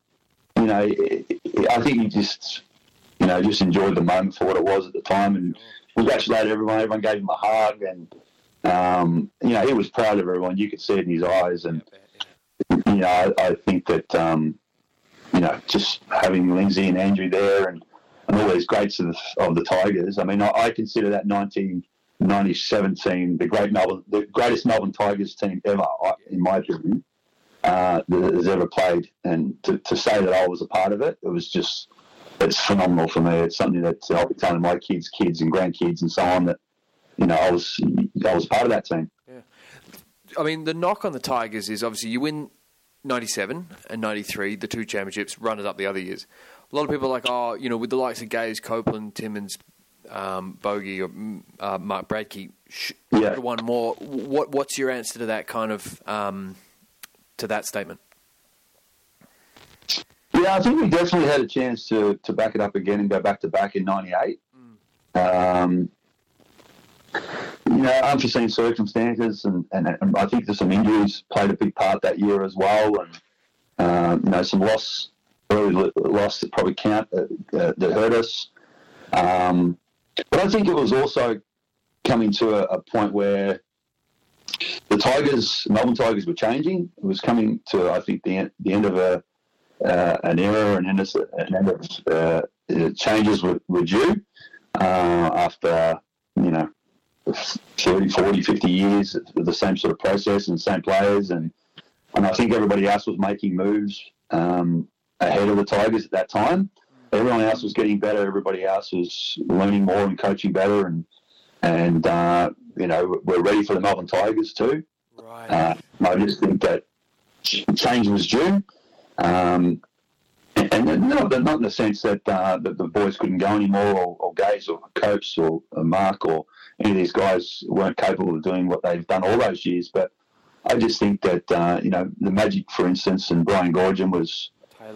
think he just enjoyed the moment for what it was at the time, and congratulated everyone. Everyone gave him a hug, and he was proud of everyone. You could see it in his eyes, and I think that just having Lindsay and Andrew there, and all these greats of the Tigers. I mean, I consider that 1997 team the greatest Melbourne Tigers team ever, in my opinion, that has ever played. And to say that I was a part of it, it's phenomenal for me. It's something that I'll be telling my kids and grandkids and so on, that I was part of that team. Yeah. I mean, the knock on the Tigers is obviously you win 97 and 93, the two championships, run it up the other years. A lot of people are like, with the likes of Gaze, Copeland, Timmins, Bogey, or Mark Bradkey, should have won more. What's your answer to that kind of to that statement? Yeah, I think we definitely had a chance to back it up again and go back to back in 98. Unforeseen circumstances, and I think there's some injuries played a big part that year as well, and some early loss that probably that hurt us. But I think it was also coming to a point where the Melbourne Tigers were changing. It was coming to, I think, the end of an era, and end of changes were due after 30, 40, 50 years of the same sort of process and the same players, and I think everybody else was making moves ahead of the Tigers at that time. Everyone else was getting better. Everybody else was learning more and coaching better, and we're ready for the Melbourne Tigers too. Right. I just think that change was due, and And not in the sense that that the boys couldn't go anymore, or Gaze or Copes or Mark or any of these guys weren't capable of doing what they've done all those years. But I just think that the Magic, for instance, and Brian Gorgian was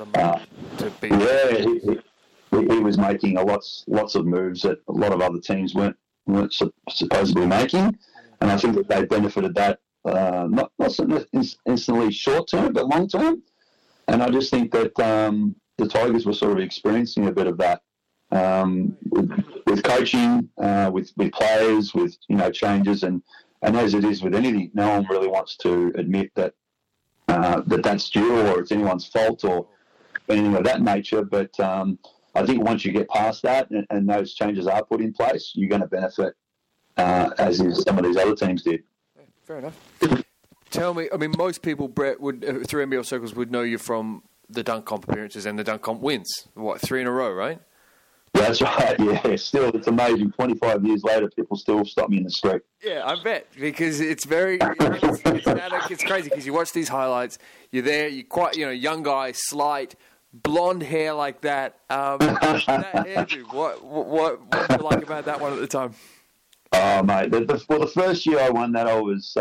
he was making lots of moves that a lot of other teams weren't supposedly making, and I think that they benefited that not instantly short term but long term. And I just think that the Tigers were sort of experiencing a bit of that with coaching, with players, with changes, and as it is with anything, no one really wants to admit that that's due or it's anyone's fault or anything of that nature. But I think once you get past that and those changes are put in place, you're going to benefit as some of these other teams did. Fair enough. Tell me, I mean, most people, Brett, would through NBL circles would know you from the dunk comp appearances and the dunk comp wins. 3 in a row, right? That's right, yeah. Still, it's amazing. 25 years later, people still stop me in the street. Yeah, I bet, because it's it's crazy because you watch these highlights, you're there, you're quite, young guy, slight, blonde hair like that. That hairdo, what did you like about that one at the time? Oh, mate, the first year I won that, I was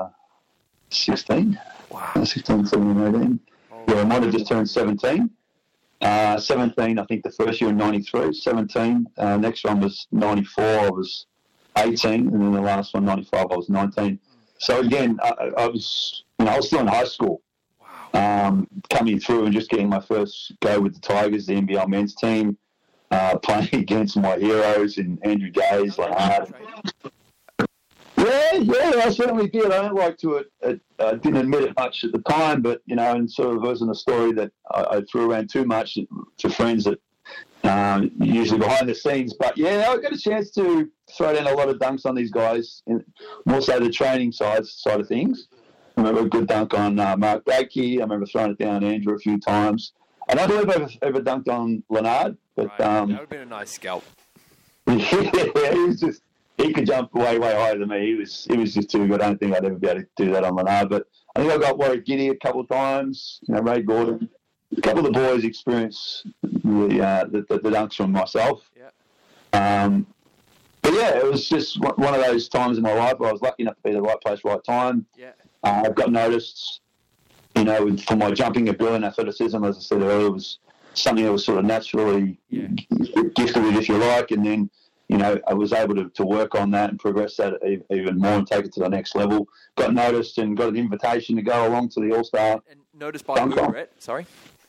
16. Wow. 16, 17, 18. Yeah, I might have just turned 17. 17, I think the first year in 93. 17, next one was 94, I was 18. And then the last one, 95, I was 19. So again, I was still in high school. Wow. Coming through and just getting my first go with the Tigers, the NBL men's team, playing against my heroes in Andrew Gaze, Leonard. Yeah, I certainly did. I don't like to I didn't admit it much at the time, but, and sort of wasn't a story that I threw around too much to friends that usually behind the scenes. But, yeah, I got a chance to throw down a lot of dunks on these guys, more so the training side of things. I remember a good dunk on Mark Bakey. I remember throwing it down on Andrew a few times. And I don't know if I've ever dunked on Leonard. But, right. That would have been a nice scalp. Yeah, he could jump way higher than me. He was just too good. I don't think I'd ever be able to do that on Leonard. But I think I got Warwick Giddy a couple of times. Ray Gordon. A couple of the boys experienced the dunks from myself. Yeah. But yeah, it was just one of those times in my life where I was lucky enough to be the right place, right time. Yeah. I got noticed. For my jumping ability and athleticism, as I said earlier, was something that was sort of naturally gifted with, if you like, and then. I was able to work on that and progress that even more and take it to the next level. Got noticed and got an invitation to go along to the All-Star. And noticed by who, Brett? Sorry?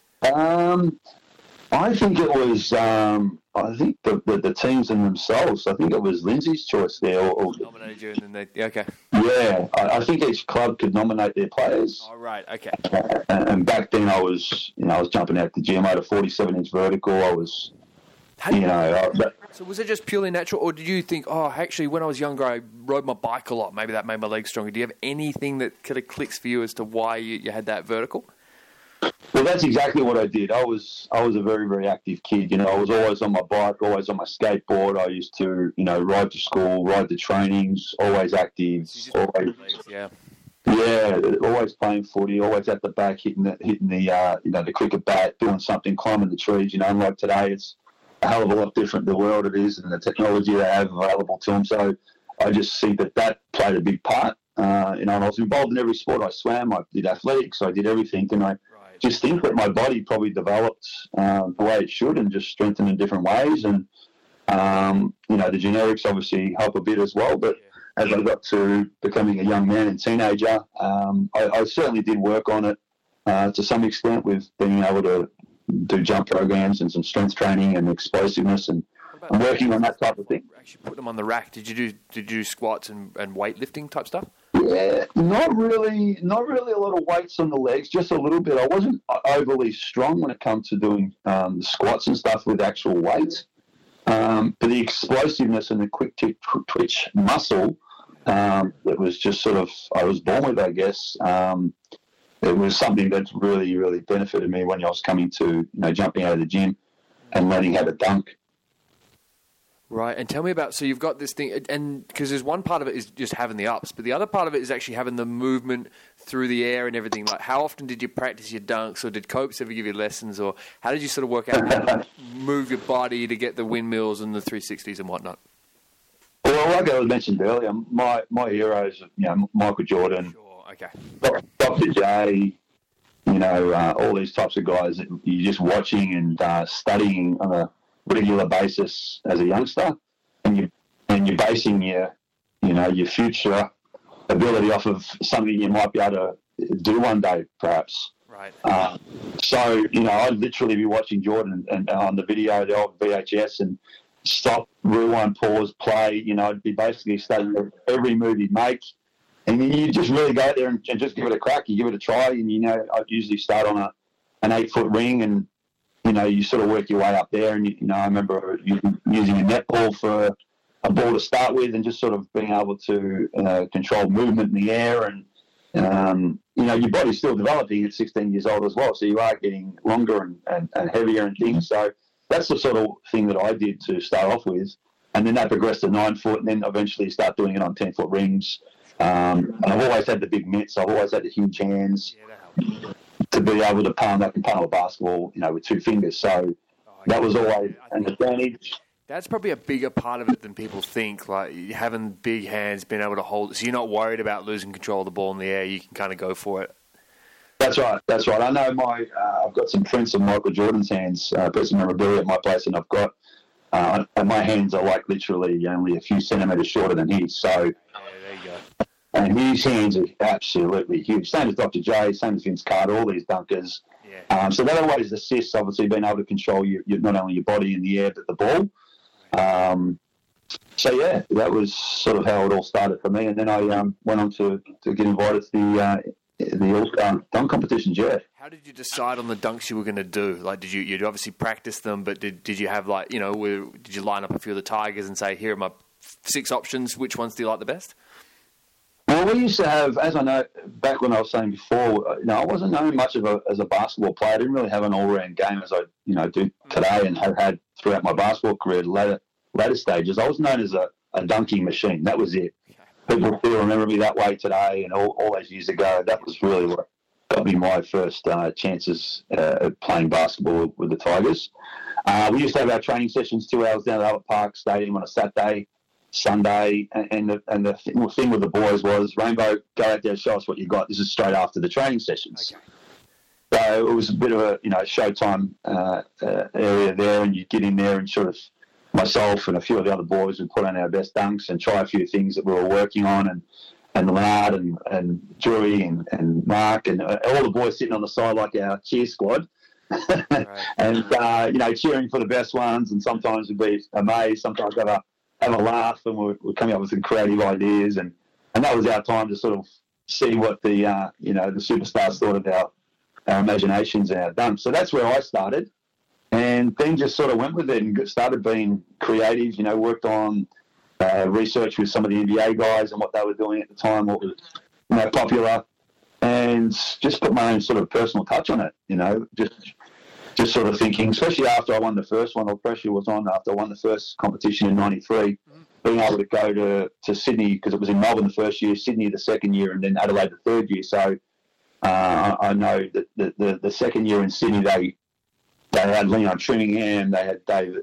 I think it was, the teams in themselves. I think it was Lindsay's choice there. Nominated you and then okay. Yeah, I think each club could nominate their players. Oh, right, okay. And back then I was jumping out the gym. I had a 47-inch vertical. I was... So was it just purely natural, or did you think, actually, when I was younger, I rode my bike a lot. Maybe that made my legs stronger. Do you have anything that kind of clicks for you as to why you had that vertical? Well, that's exactly what I did. I was a very, very active kid. I was always on my bike, always on my skateboard. I used to, ride to school, ride to trainings, always active. Always, always playing footy, always at the back, hitting the cricket bat, doing something, climbing the trees. Unlike today, it's a hell of a lot different the world it is and the technology they have available to them. So I just see that played a big part. And I was involved in every sport. I swam, I did athletics, I did everything. And I just think that my body probably developed the way it should and just strengthened in different ways. And, the genetics obviously help a bit as well. But as I got to becoming a young man and teenager, I certainly did work on it to some extent with being able to do jump programs and some strength training and explosiveness and working on that type of thing. Actually put them on the rack. Did you do squats and weightlifting type stuff? Yeah, not really a lot of weights on the legs, just a little bit. I wasn't overly strong when it comes to doing the squats and stuff with actual weights. But the explosiveness and the quick twitch muscle that was just sort of, I was born with, I guess. It was something that really, really benefited me when I was coming to, jumping out of the gym and learning how to dunk. Right, and tell me about, so you've got this thing, and because there's one part of it is just having the ups, but the other part of it is actually having the movement through the air and everything. Like, how often did you practice your dunks, or did Copes ever give you lessons, or how did you sort of work out how to move your body to get the windmills and the 360s and whatnot? Well, like I mentioned earlier, my heroes, Michael Jordan, Sure, okay. Dr. J, all these types of guys that you're just watching and studying on a regular basis as a youngster, and you're basing your future ability off of something you might be able to do one day, perhaps. Right. So I'd literally be watching Jordan and on the video, the old VHS, and stop, rewind, pause, play. I'd be basically studying every move he'd make, and you just really go out there and just give it a crack. You give it a try, and I'd usually start on an 8-foot ring, and you sort of work your way up there. And I remember using a netball for a ball to start with, and just sort of being able to control movement in the air. And your body's still developing at 16 years old as well, so you are getting longer and heavier and things. So that's the sort of thing that I did to start off with, and then that progressed to 9-foot, and then eventually start doing it on 10-foot rings. And I've always had the big mitts. I've always had the huge hands to be able to palm that component of basketball, with 2 fingers. So that was always an advantage. That's probably a bigger part of it than people think, like having big hands, being able to hold it. So you're not worried about losing control of the ball in the air. You can kind of go for it. That's right. I know I've got some prints of Michael Jordan's hands, personal memorabilia at my place, and I've got, and my hands are like literally only a few centimetres shorter than his. So, there you go. And his hands are absolutely huge. Same as Dr. J, same as Vince Carter, all these dunkers. Yeah. So that always assists, obviously, being able to control your not only your body in the air, but the ball. So yeah, that was sort of how it all started for me. And then I went on to get invited to the All-Star dunk competitions, yeah. How did you decide on the dunks you were going to do? Like, you'd obviously practice them, but did you have did you line up a few of the Tigers and say, here are my 6 options, which ones do you like the best? Well, we used to have, as I know, back when I was saying before, I wasn't known much as a basketball player. I didn't really have an all-round game as I, do today and have had throughout my basketball career, later stages. I was known as a dunking machine. That was it. People still remember me that way today, and all those years ago, that was really what got me my first chances at playing basketball with the Tigers. We used to have our training sessions 2 hours down at Albert Park Stadium on a Saturday, Sunday, and the thing with the boys was, Rainbow, go out there and show us what you got. This is straight after the training sessions. Okay. So it was a bit of a showtime area there, and you get in there and sort of, myself and a few of the other boys would put on our best dunks and try a few things that we were working on, and Leonard and Drewy and Mark and all the boys sitting on the side like our cheer squad. Right. And cheering for the best ones, and sometimes we'd be amazed, sometimes have a laugh, and we're coming up with some creative ideas, and that was our time to sort of see what the the superstars thought of our imaginations and our dunks. So that's where I started. And then just sort of went with it and started being creative, worked on research with some of the NBA guys and what they were doing at the time, what was popular, and just put my own sort of personal touch on it, just sort of thinking, especially after I won the first one, or pressure was on after I won the first competition in 93, being able to go to Sydney, because it was in Melbourne the first year, Sydney the second year, and then Adelaide the third year. So I know that the second year in Sydney, they had Leon Trinningham, they had David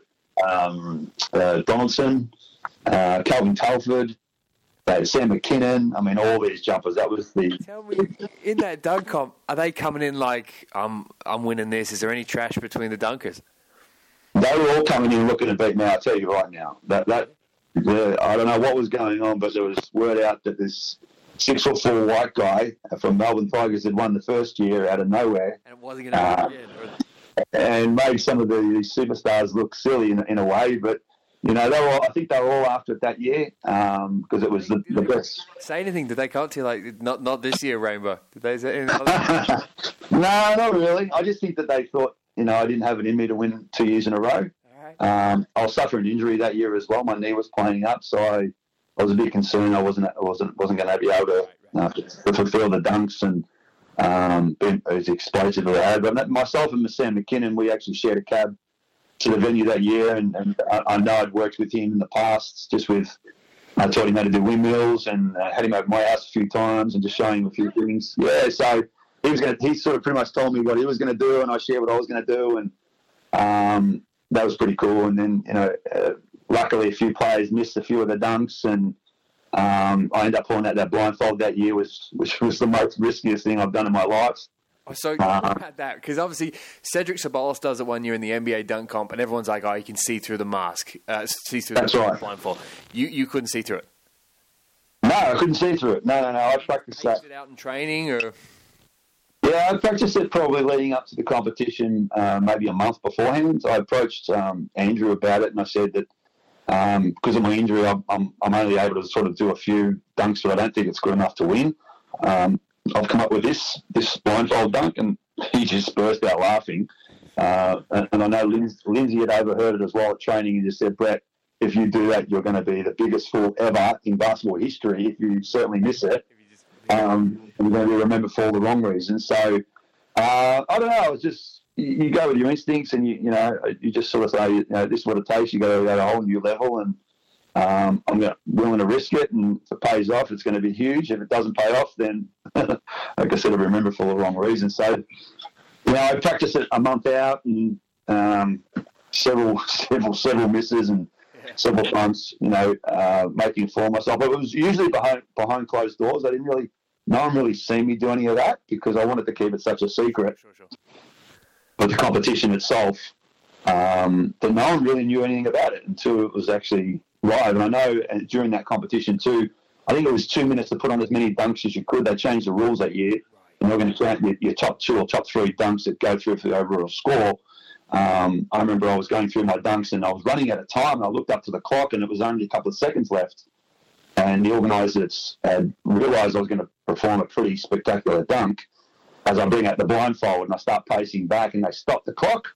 Donaldson, Calvin Telford, they had Sam McKinnon. I mean, all these jumpers. That was the... Tell me, in that dunk comp, are they coming in like, I'm winning this? Is there any trash between the dunkers? They were all coming in looking to beat me, I'll tell you right now. I don't know what was going on, but there was word out that this 6'4" white guy from Melbourne Tigers had won the first year out of nowhere. And it wasn't going to happen again. And made some of the superstars look silly in a way, but I think they were all after it that year because it was the best. Say anything? Did they come to you like not this year, Rainbow? Did they say anything? No, not really. I just think that they thought I didn't have it in me to win 2 years in a row. I was suffering an injury that year as well. My knee was playing up, so I was a bit concerned. I wasn't going to be able to fulfil the dunks and. As explosive as I had. But myself and Sam McKinnon, we actually shared a cab to the venue that year, and I know I'd worked with him in the past, just with I taught him how to do windmills and had him over my house a few times and just showing him a few things. Yeah, so he sort of pretty much told me what he was going to do, and I shared what I was going to do, and that was pretty cool. And then, luckily a few players missed a few of the dunks, and I ended up pulling out that blindfold that year, which was the most riskiest thing I've done in my life. So about that, because obviously Cedric Ceballos does it one year in the NBA dunk comp, and everyone's like, "Oh, you can see through the mask, see through the blindfold." You couldn't see through it. No, I couldn't see through it. No. I practiced that. It out in training, or yeah, I practiced it probably leading up to the competition, maybe a month beforehand. I approached Andrew about it, and I said that because of my injury, I'm only able to sort of do a few dunks, but I don't think it's good enough to win. I've come up with this blindfold dunk, and he just burst out laughing. And I know Lindsay had overheard it as well at training and just said, "Brett, if you do that, you're going to be the biggest fool ever in basketball history if you certainly miss it. And you're going to be remembered for all the wrong reasons." So, I don't know. It's just, you go with your instincts, and you just sort of say, this is what it takes. You got to go to a whole new level, and I'm willing to risk it, and if it pays off, it's going to be huge. If it doesn't pay off, then, like I said, I'll be remembered for the wrong reasons. So, I practiced it a month out, and several misses, and several times, making it for myself. But it was usually behind closed doors. No one really seen me do any of that because I wanted to keep it such a secret. Sure. But the competition itself, that no one really knew anything about it until it was actually live. And I know during that competition too, I think it was 2 minutes to put on as many dunks as you could. They changed the rules that year. And they're going to count your top 2 or top 3 dunks that go through for the overall score. I remember I was going through my dunks and I was running out of time, and I looked up to the clock and it was only a couple of seconds left. And the organisers had realised I was going to perform a pretty spectacular dunk as I bring out the blindfold and I start pacing back, and they stopped the clock.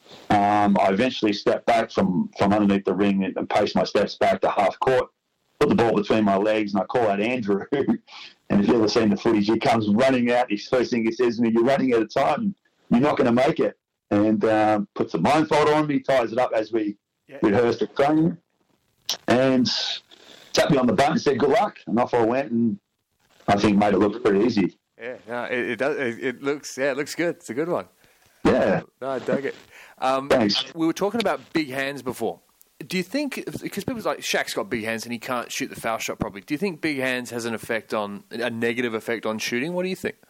I eventually stepped back from underneath the ring and paced my steps back to half court, put the ball between my legs, and I call out Andrew. And if you've ever seen the footage, he comes running out. The first thing he says to me, "You're running out of time. You're not going to make it." And puts the blindfold on me, ties it up as we rehearsed the training, and tapped me on the butt and said, "Good luck." And off I went, and I think made it look pretty easy. Yeah, no, it does. It looks good. It's a good one. Yeah. No, I dug it. Thanks. We were talking about big hands before. Do you think, because people's like, Shaq's got big hands and he can't shoot the foul shot properly, do you think big hands has a negative effect on shooting? What do you think?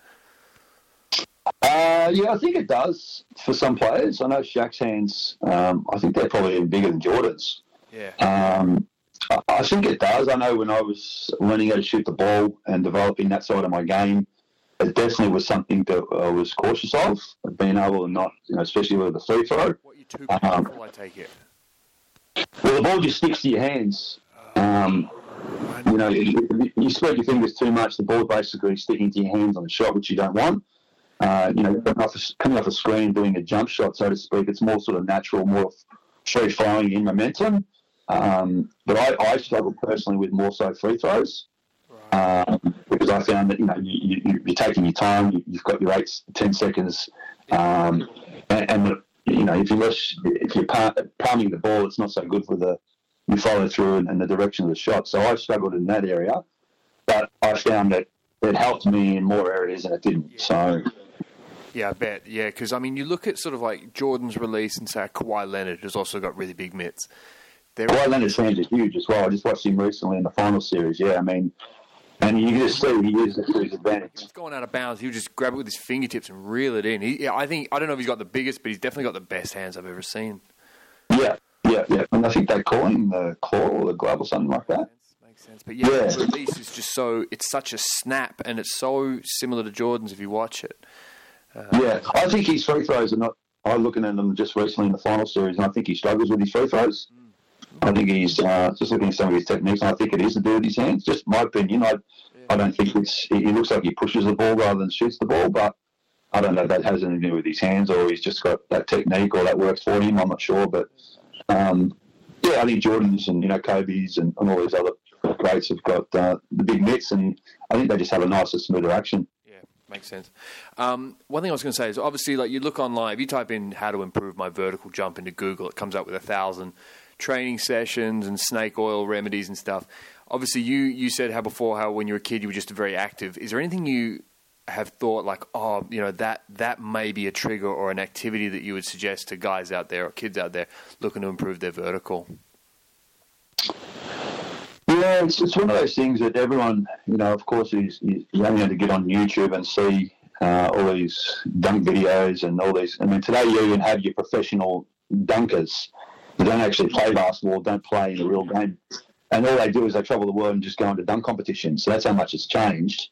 Yeah, I think it does for some players. I know Shaq's hands, I think they're probably even bigger than Jordan's. Yeah. I think it does. I know when I was learning how to shoot the ball and developing that side of my game, it definitely was something that I was cautious of, being able to not, especially with the free throw. What, you're too careful, I take it? Well, the ball just sticks to your hands. You spread your fingers too much, the ball basically sticking to your hands on the shot, which you don't want. Coming off a screen, doing a jump shot, so to speak, it's more sort of natural, more free flowing in momentum. But I struggle personally with more so free throws, because I found that you're taking your time. You've got your 8-10 seconds, and if you're palming the ball, it's not so good for you follow through and the direction of the shot. So I struggled in that area, but I found that it helped me in more areas than it didn't. Yeah. So. Yeah, I bet. Yeah, because, you look at sort of like Jordan's release and say Kawhi Leonard, who's also got really big mitts. Kawhi Leonard's hands are huge as well. I just watched him recently in the final series. Yeah, and you can just see he used it to his advantage. It's going out of bounds. He'll just grab it with his fingertips and reel it in. I don't know if he's got the biggest, but he's definitely got the best hands I've ever seen. Yeah. And I think they call him the claw or the glove or something like that. Makes sense. But the release is just it's such a snap, and it's so similar to Jordan's if you watch it. I think his free throws are not. I'm looking at them just recently in the final series, and I think he struggles with his free throws. I think he's just looking at some of his techniques, and I think it is to do with his hands. Just my opinion. I don't think he looks like he pushes the ball rather than shoots the ball, but I don't know if that has anything to do with his hands or he's just got that technique or that works for him. I'm not sure, but I think Jordan's and Kobe's and all these other greats have got the big mitts, and I think they just have a nicer, smoother action. Makes sense. One thing I was going to say is, obviously, like, you look online, if you type in how to improve my vertical jump into Google, it comes up with 1,000 training sessions and snake oil remedies and stuff. Obviously, you said how when you were a kid you were just very active. Is there anything you have thought like, that may be a trigger or an activity that you would suggest to guys out there or kids out there looking to improve their vertical? Yeah, it's one of those things that everyone, of course, you only have to get on YouTube and see all these dunk videos and all these. I mean, today you even have your professional dunkers who don't actually play basketball, don't play in the real game. And all they do is they travel the world and just go into dunk competitions. So that's how much it's changed.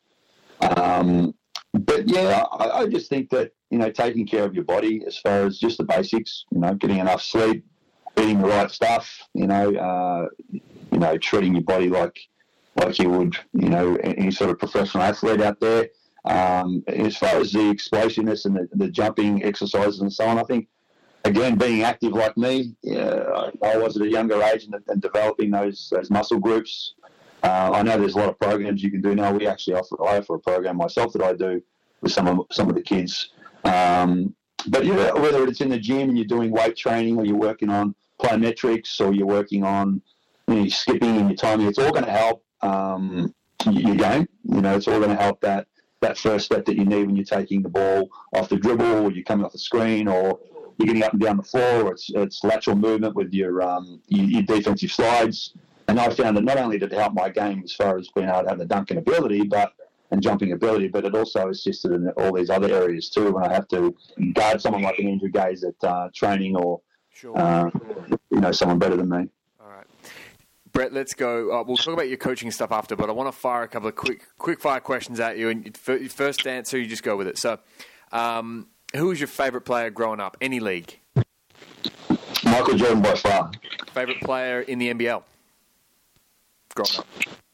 But, yeah, I just think that, taking care of your body as far as just the basics, getting enough sleep, eating the right stuff, treating your body like you would, any sort of professional athlete out there. As far as the explosiveness and the jumping exercises and so on, I think, again, being active like me, I was at a younger age and developing those muscle groups. I know there's a lot of programs you can do now. I offer a program myself that I do with some of the kids. But whether it's in the gym and you're doing weight training or you're working on plyometrics or you're working on skipping and your timing, it's all going to help your game. It's all going to help that first step that you need when you're taking the ball off the dribble or you're coming off the screen or you're getting up and down the floor, or it's lateral movement with your defensive slides. And I found that not only did it help my game as far as being able to have the dunking ability and jumping ability, but it also assisted in all these other areas too when I have to guard someone like an Andrew Gaze at training or someone better than me. All right. Brett, let's go. We'll talk about your coaching stuff after, but I want to fire a couple of quick fire questions at you. And your first answer, you just go with it. So, who was your favourite player growing up? Any league? Michael Jordan by far. Favourite player in the NBL growing up?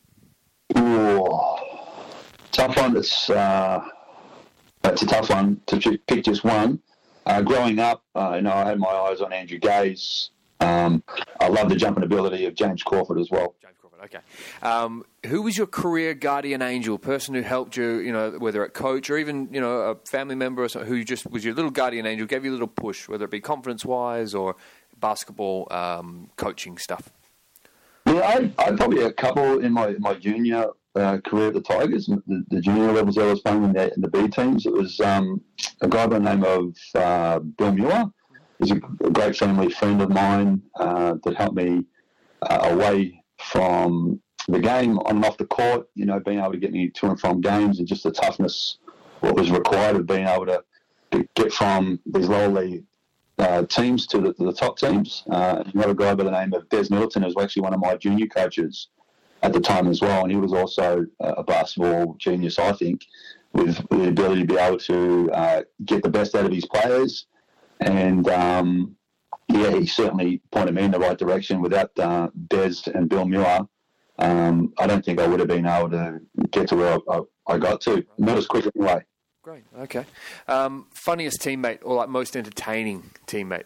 Ooh, tough one. That's a tough one to pick just one. Growing up, I had my eyes on Andrew Gaze. I love the jumping ability of James Crawford as well. James Crawford, okay. Who was your career guardian angel, person who helped you, whether a coach or even, a family member or something, who just was your little guardian angel, gave you a little push, whether it be confidence-wise or basketball coaching stuff? Yeah, I probably a couple in my junior career at the Tigers, the junior levels I was playing in the B teams. It was a guy by the name of Bill Muir. He's a great family friend of mine that helped me away from the game on and off the court, being able to get me to and from games and just the toughness, what was required of being able to get from these lower league teams to the top teams. Another guy by the name of Des Middleton was actually one of my junior coaches at the time as well, and he was also a basketball genius, I think, with the ability to be able to get the best out of his players. And, he certainly pointed me in the right direction. Without Des and Bill Muir, I don't think I would have been able to get to where I got to. Not as quick anyway. Great, okay. Funniest teammate or most entertaining teammate?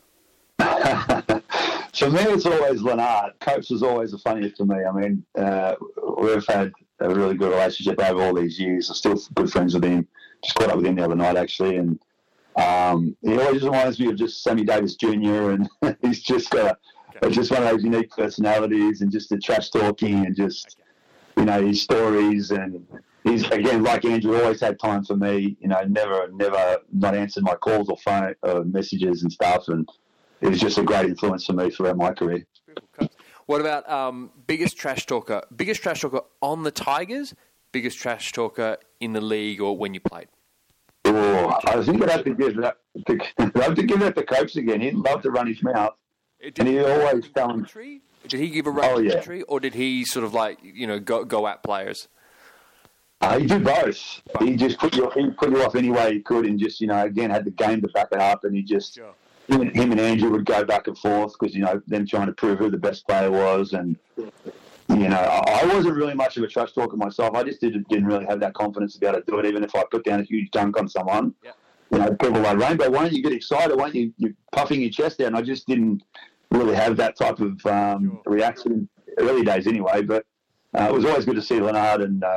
For me, it's always Leonard. Coach was always the funniest to me. I mean, we've had a really good relationship over all these years. I'm still good friends with him. Just caught up with him the other night, actually, and he always reminds me of just Sammy Davis Jr. and he's just got just one of those unique personalities and just the trash talking and just his stories, and he's, again, like Andrew, always had time for me. Never not answered my calls or phone messages and stuff, and it was just a great influence for me throughout my career. What about biggest trash talker? Biggest trash talker on the Tigers? Biggest trash talker in the league or when you played? Oh, I think I'd have to give that to Coach again. He'd love to run his mouth. And he always tell him. Did he give a run to country, or did he sort of go at players? He did both. He just put you off any way he could, and just again had the game to back it up, and he just him and Andrew would go back and forth because them trying to prove who the best player was, and I wasn't really much of a trash talker myself. I just didn't really have that confidence to be able to do it, even if I put down a huge dunk on someone. Yeah. People like, Rainbow, why don't you get excited? Why don't you're puffing your chest out? And I just didn't really have that type of reaction early days anyway. But it was always good to see Leonard and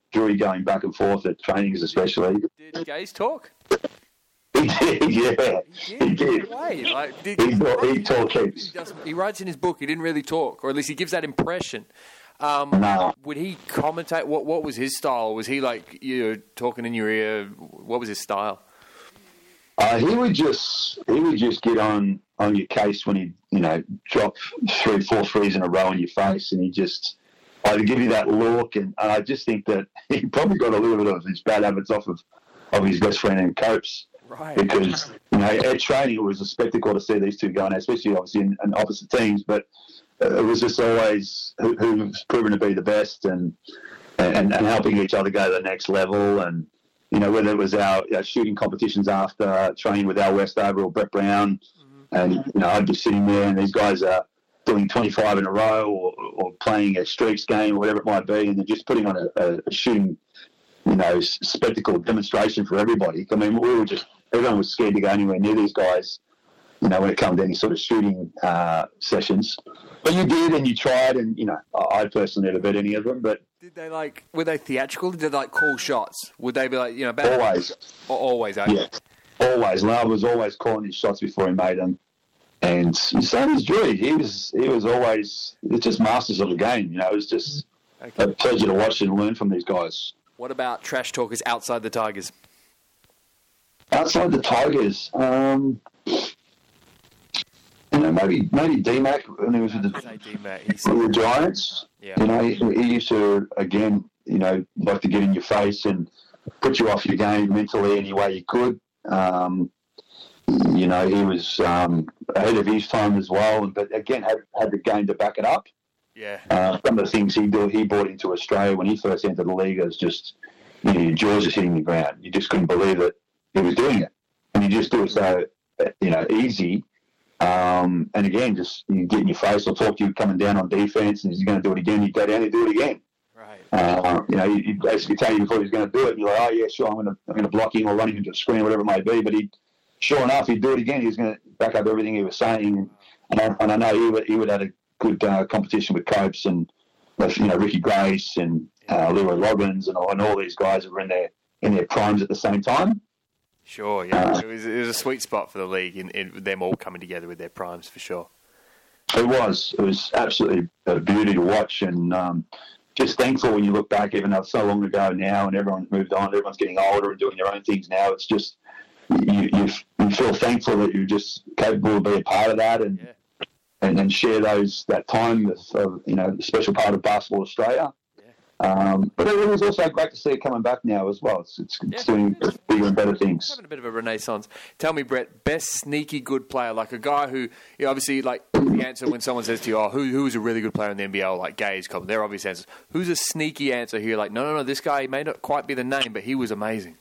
Drury going back and forth at trainings, especially. Did Gaze talk? He did, yeah. He did. He talked heaps. He writes in his book he didn't really talk, or at least he gives that impression. No. Would he commentate? What was his style? Was he like talking in your ear? What was his style? He would just get on your case when he drop 3-4 threes in a row in your face, and he just either give you that look, and I just think that he probably got a little bit of his bad habits off of his best friend in Copes. Right. Because at training it was a spectacle to see these two going, especially obviously in opposite teams, but it was just always who's proven to be the best and helping each other go to the next level. And whether it was our shooting competitions after training with Al Westover or Brett Brown, and I'd be sitting there and these guys are doing 25 in a row or playing a streaks game or whatever it might be, and they're just putting on a shooting spectacle demonstration for everybody. I mean, everyone was scared to go anywhere near these guys, when it came to any sort of shooting sessions. But you did, and you tried, and I personally never bet any of them. But did they were they theatrical? Did they call shots? Would they be always? Always, okay. Yeah, always. Love was always calling his shots before he made them, and so was Drew. He was always just masters of the game. It was just a pleasure to watch and learn from these guys. What about trash talkers outside the Tigers? Outside the Tigers, maybe D-Mac when he was with the Giants. Yeah. He used to again, like to get in your face and put you off your game mentally any way he could. He was ahead of his time as well, but again had the game to back it up. Yeah. Some of the things he brought into Australia when he first entered the league was just, your jaws just hitting the ground. You just couldn't believe that he was doing it. And he just do it so, easy. And again, just you get in your face or talk to you coming down on defense and he's going to do it again. You go down and do it again. Right. He basically tell you before he was going to do it. And you're like, oh, yeah, sure, I'm going to block him or run him into a screen or whatever it may be. But sure enough, he'd do it again. He was going to back up everything he was saying. And I know he would have a good competition with Copes and Ricky Grace and Leroy Robbins and all these guys that were in their primes at the same time. Sure, yeah. It was a sweet spot for the league in them all coming together with their primes for sure. It was absolutely a beauty to watch, and just thankful when you look back, even though it's so long ago now, and everyone's moved on, everyone's getting older and doing their own things now. It's just you feel thankful that you're just capable of being a part of that and. Yeah. And share that time with, the special part of Basketball Australia. Yeah. But it was also great to see it coming back now as well. It's doing bigger and better things. Having a bit of a renaissance. Tell me, Brett, best sneaky good player, like a guy who, obviously, like the answer when someone says to you, who is a really good player in the NBL, like Gaze, they're obvious answers. Who's a sneaky answer here? Like, no, this guy may not quite be the name, but he was amazing.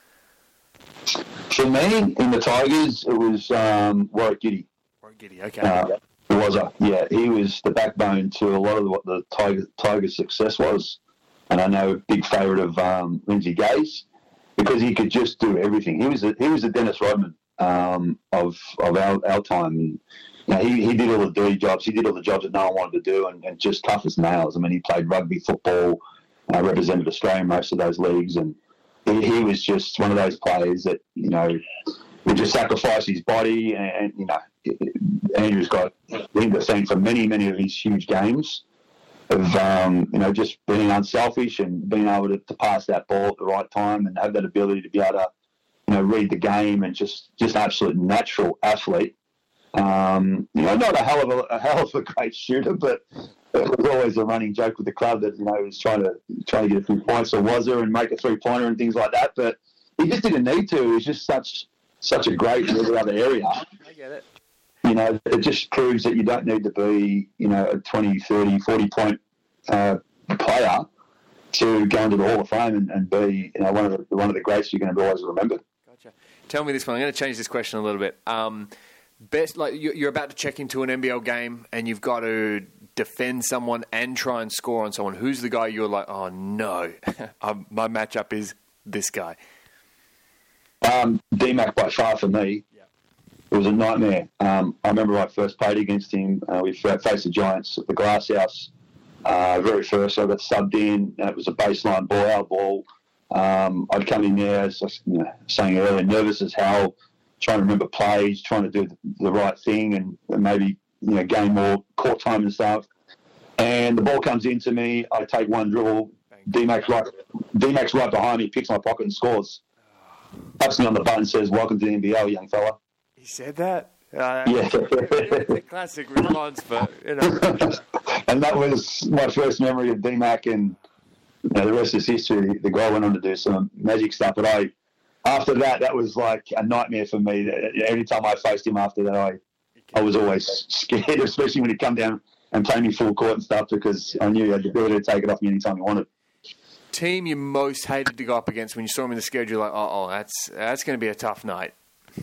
For me, in the Tigers, it was Warwick Giddy. Warwick Giddy, okay. He was the backbone to a lot of what the Tigers' success was, and I know a big favourite of Lindsay Gaze because he could just do everything. He was a Dennis Rodman of our time. He did all the dirty jobs. He did all the jobs that no one wanted to do, and just tough as nails. I mean, he played rugby, football, represented Australia in most of those leagues, and he was just one of those players that would just sacrifice his body and Andrew's got him to thank for many, many of his huge games of, just being unselfish and being able to pass that ball at the right time and have that ability to be able to, read the game and just absolute natural athlete. Not a hell of a great shooter, but it was always a running joke with the club that, he was trying to get a few points or was there and make a 3-pointer and things like that. But he just didn't need to. He was just such a great in every other area. I get it. It just proves that you don't need to be, a 20, 30, 40-point player to go into the Hall of Fame and be, one of the greats you're going to be always remembered. Gotcha. Tell me this one. I'm going to change this question a little bit. Best, like you're about to check into an NBL game and you've got to defend someone and try and score on someone. Who's the guy you're like, oh no, my matchup is this guy? D-Mac by far for me. Yeah. It was a nightmare. I remember I first played against him. We faced the Giants at the Glass House very first. I got subbed in, and it was a baseline ball, our ball. I'd come in there, as I was saying earlier, nervous as hell, trying to remember plays, trying to do the right thing, and maybe gain more court time and stuff. And the ball comes into me. I take one dribble. D-Max right behind me, picks my pocket and scores. Taps me on the butt and says, "Welcome to the NBL, young fella." He said that? Yeah. It's a classic response, but, And that was my first memory of D-Mac, and the rest is history. The guy went on to do some magic stuff, but after that was like a nightmare for me. Every time I faced him after that, I was always scared, especially when he'd come down and play me full court and stuff, because I knew he had the ability to take it off me anytime he wanted. Team you most hated to go up against when you saw him in the schedule, like, that's going to be a tough night?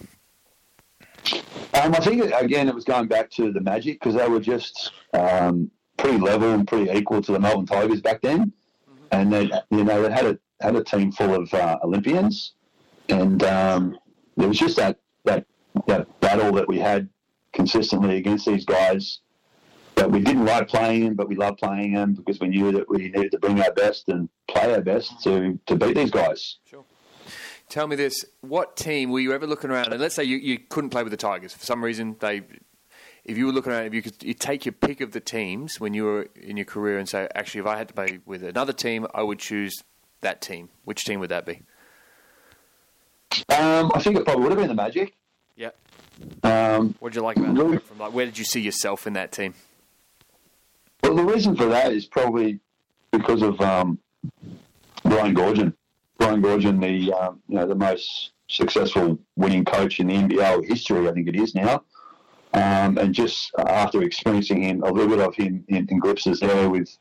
I think, again, it was going back to the Magic, because they were just pretty level and pretty equal to the Melbourne Tigers back then. Mm-hmm. And they had a team full of Olympians, and there was just that battle that we had consistently against these guys that we didn't like playing them, but we loved playing them because we knew that we needed to bring our best and play our best to beat these guys. Sure. Tell me this, what team were you ever looking around, and let's say you couldn't play with the Tigers. For some reason, if you were looking around, if you take your pick of the teams when you were in your career and say, actually, if I had to play with another team, I would choose that team. Which team would that be? I think it probably would have been the Magic. Yeah. What did you like about it? Where did you see yourself in that team? Well, the reason for that is probably because of Brian Goorjian. Brian Goorjian, the most successful winning coach in the NBL history, I think it is now. And just after experiencing him, a little bit of him in glimpses there with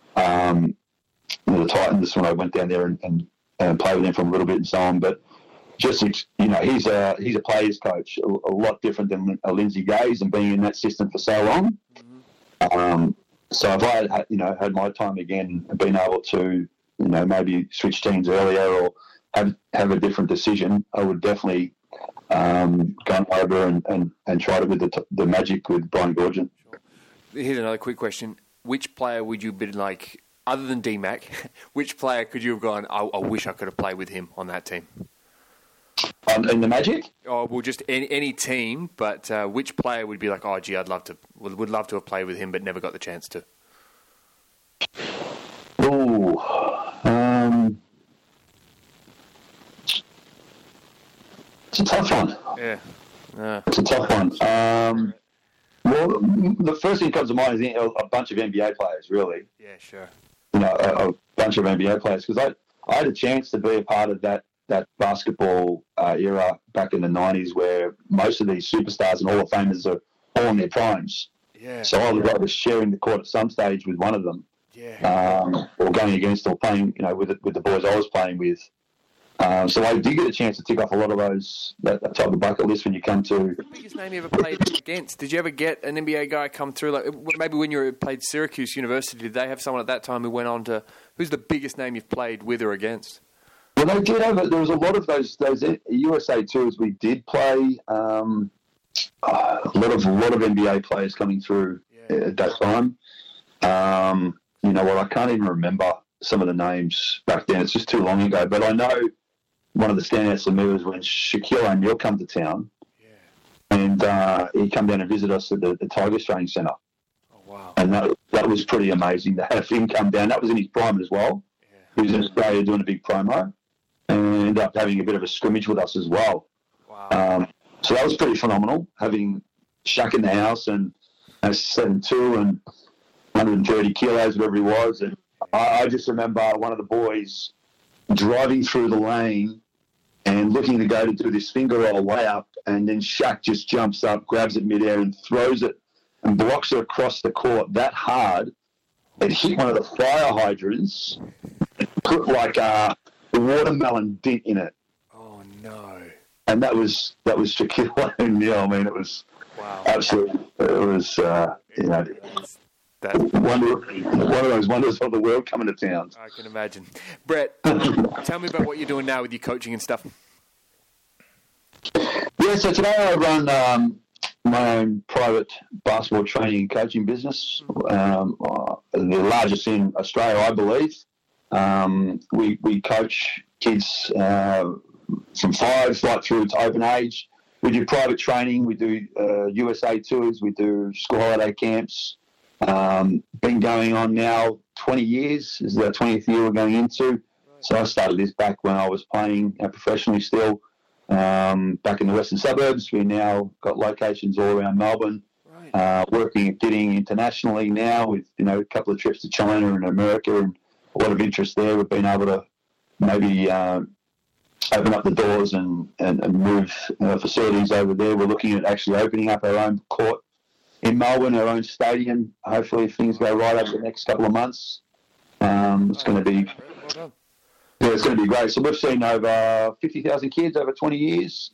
the Titans when I went down there and played with him for a little bit and so on, but just he's a players coach, a lot different than a Lindsay Gaze, and being in that system for so long. Mm-hmm. So if I had my time again and been able to maybe switch teams earlier or have a different decision, I would definitely go over and try it with the Magic with Brian Goorjian. Sure. Here's another quick question: which player would you be like, other than D-Mac? Which player could you have gone, I wish I could have played with him on that team? In the Magic? Oh, well, just any team, but which player would be like, oh, gee, would love to have played with him, but never got the chance to? It's a tough one. Yeah. It's a tough one. Well, the first thing that comes to mind is a bunch of NBA players, really. Yeah, sure. A bunch of NBA players, because I had a chance to be a part of that basketball era back in the 90s, where most of these superstars and Hall of Famers are all in their primes. Yeah. So I was sharing the court at some stage with one of them. Yeah. Or going against or playing, with the boys I was playing with. So I did get a chance to tick off a lot of those, that type of bucket list when you come to... What's the biggest name you ever played against? Did you ever get an NBA guy come through? Like maybe when you played Syracuse University, did they have someone at that time who went on to... Who's the biggest name you've played with or against? Well, they did have it. There was a lot of those USA tours. We did play a lot of NBA players coming through at that time. I can't even remember some of the names back then. It's just too long ago. But I know one of the standouts for me was when Shaquille O'Neal come to town, and he come down and visit us at the Tigers Training Centre. Oh wow! And that was pretty amazing to have him come down. That was in his prime as well. Yeah. He was in Australia doing a big promo, and ended up having a bit of a scrimmage with us as well. Wow! So that was pretty phenomenal, having Shaq in the house and 7'2" and 130 kilos, whatever he was. And I just remember one of the boys driving through the lane and looking to go to do this finger roll way up, and then Shaq just jumps up, grabs it midair and throws it and blocks it across the court that hard. It hit one of the fire hydrants and put like a watermelon dent in it. Oh, no. And that was Shaquille O'Neal. I mean, it was absolutely, it was, one of those wonders of the world coming to town. I can imagine. Brett, tell me about what you're doing now with your coaching and stuff. Yeah, so today I run my own private basketball training and coaching business, the largest in Australia, I believe. We coach kids from 5 right through to open age. We do private training. We do USA tours. We do school holiday camps. Been going on now 20 years. This is our 20th year we're going into. So I started this back when I was playing professionally still. Back in the western suburbs. We now got locations all around Melbourne. Right. Working at getting internationally now with a couple of trips to China and America, and a lot of interest there. We've been able to maybe open up the doors and move facilities over there. We're looking at actually opening up our own court in Melbourne, our own stadium. Hopefully, if things go right over the next couple of months, it's going to be. Yeah, it's going to be great. So we've seen over 50,000 kids over 20 years.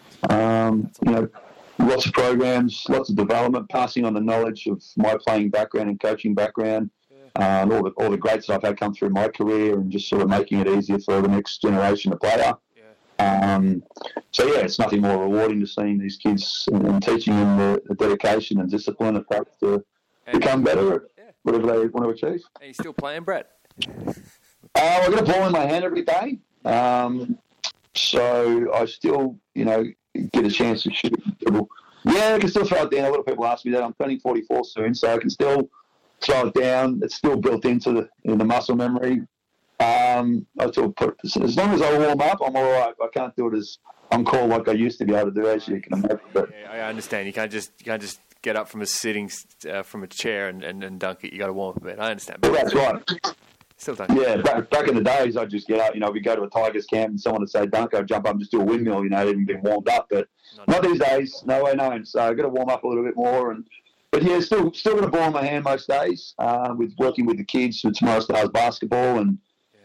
Lots of programs, lots of development, passing on the knowledge of my playing background and coaching background, all the greats that I've had come through my career, and just sort of making it easier for the next generation of player. It's nothing more rewarding to seeing these kids and teaching them the dedication and discipline it takes to become better at whatever they want to achieve. Are you still playing, Brett? I've got a ball in my hand every day. So I still, get a chance to shoot. Yeah, I can still throw it down. A lot of people ask me that. I'm turning 44 soon, so I can still throw it down. It's still built into the muscle memory. I still put it, as long as I warm up, I'm all right. I can't do it as on call like I used to be able to do, as you can imagine. But I understand. You can't just get up from a sitting from a chair and dunk it. You got to warm up a bit. I understand. But that's right. Still dunk. Yeah, back in the days, I'd just get up. We go to a Tigers camp and someone would say dunk, I'd jump up and just do a windmill. It hadn't been warmed up, but not these days. No way known. So I've got to warm up a little bit more. But yeah, still got a ball in my hand most days. With working with the kids with Tomorrow Stars basketball, and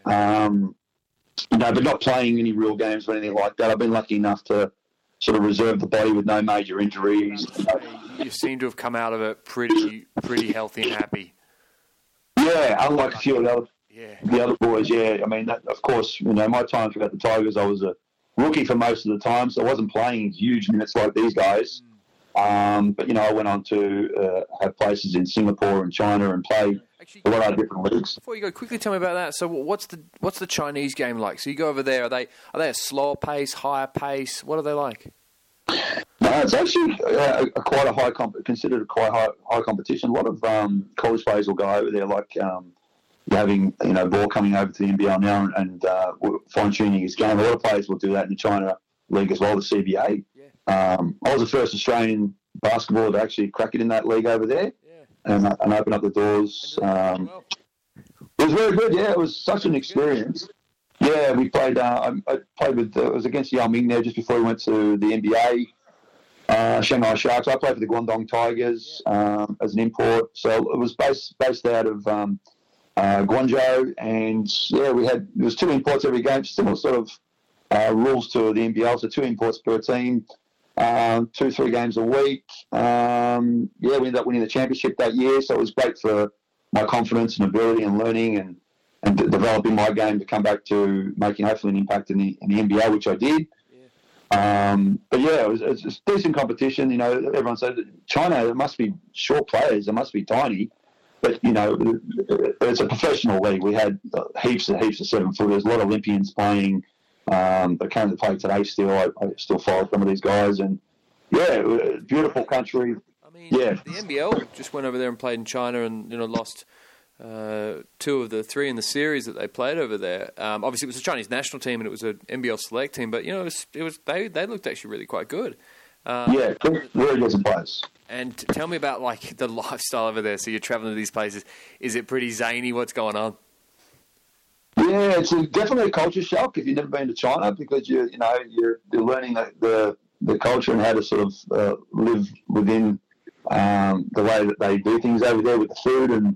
but not playing any real games or anything like that. I've been lucky enough to sort of reserve the body with no major injuries. You seem to have come out of it pretty healthy and happy. Yeah, unlike a few of the other boys. Yeah, I mean, of course, my time at the Tigers, I was a rookie for most of the time, so I wasn't playing huge minutes like these guys. But I went on to have places in Singapore and China and play a lot of different leagues. Before you go, quickly tell me about that. So, what's the Chinese game like? So you go over there. Are they a slower pace, higher pace? What are they like? No, it's actually quite a considered a quite high competition. A lot of college players will go over there, like having ball coming over to the NBL now and fine tuning his game. A lot of players will do that in the China league as well, the CBA. I was the first Australian basketballer to actually crack it in that league over there, and open up the doors. It was very good. Yeah, it was such an experience. Yeah, we played. I played with. It was against Yao Ming there just before we went to the NBA. Shanghai Sharks. I played for the Guangdong Tigers as an import. So it was based out of Guangzhou, and there was 2 imports every game. Similar sort of rules to the NBL. So 2 imports per team, 2-3 games a week. We ended up winning the championship that year. So it was great for my confidence and ability and learning and developing my game to come back to making hopefully an impact in the NBL, which I did. But yeah, it was a decent competition. Everyone said China, there must be short players, there must be tiny, but it's a professional league. We had heaps of 7-footers, a lot of Olympians playing. They currently play today still. I still follow some of these guys, and beautiful country. I mean, the NBL just went over there and played in China, and lost 2 of the 3 in the series that they played over there. Obviously, it was a Chinese national team and it was an NBL select team, but they looked actually really quite good. Really good players. And tell me about the lifestyle over there. So you're traveling to these places. Is it pretty zany? What's going on? Yeah, it's definitely a culture shock if you've never been to China, because you're learning the culture and how to sort of live within the way that they do things over there with the food and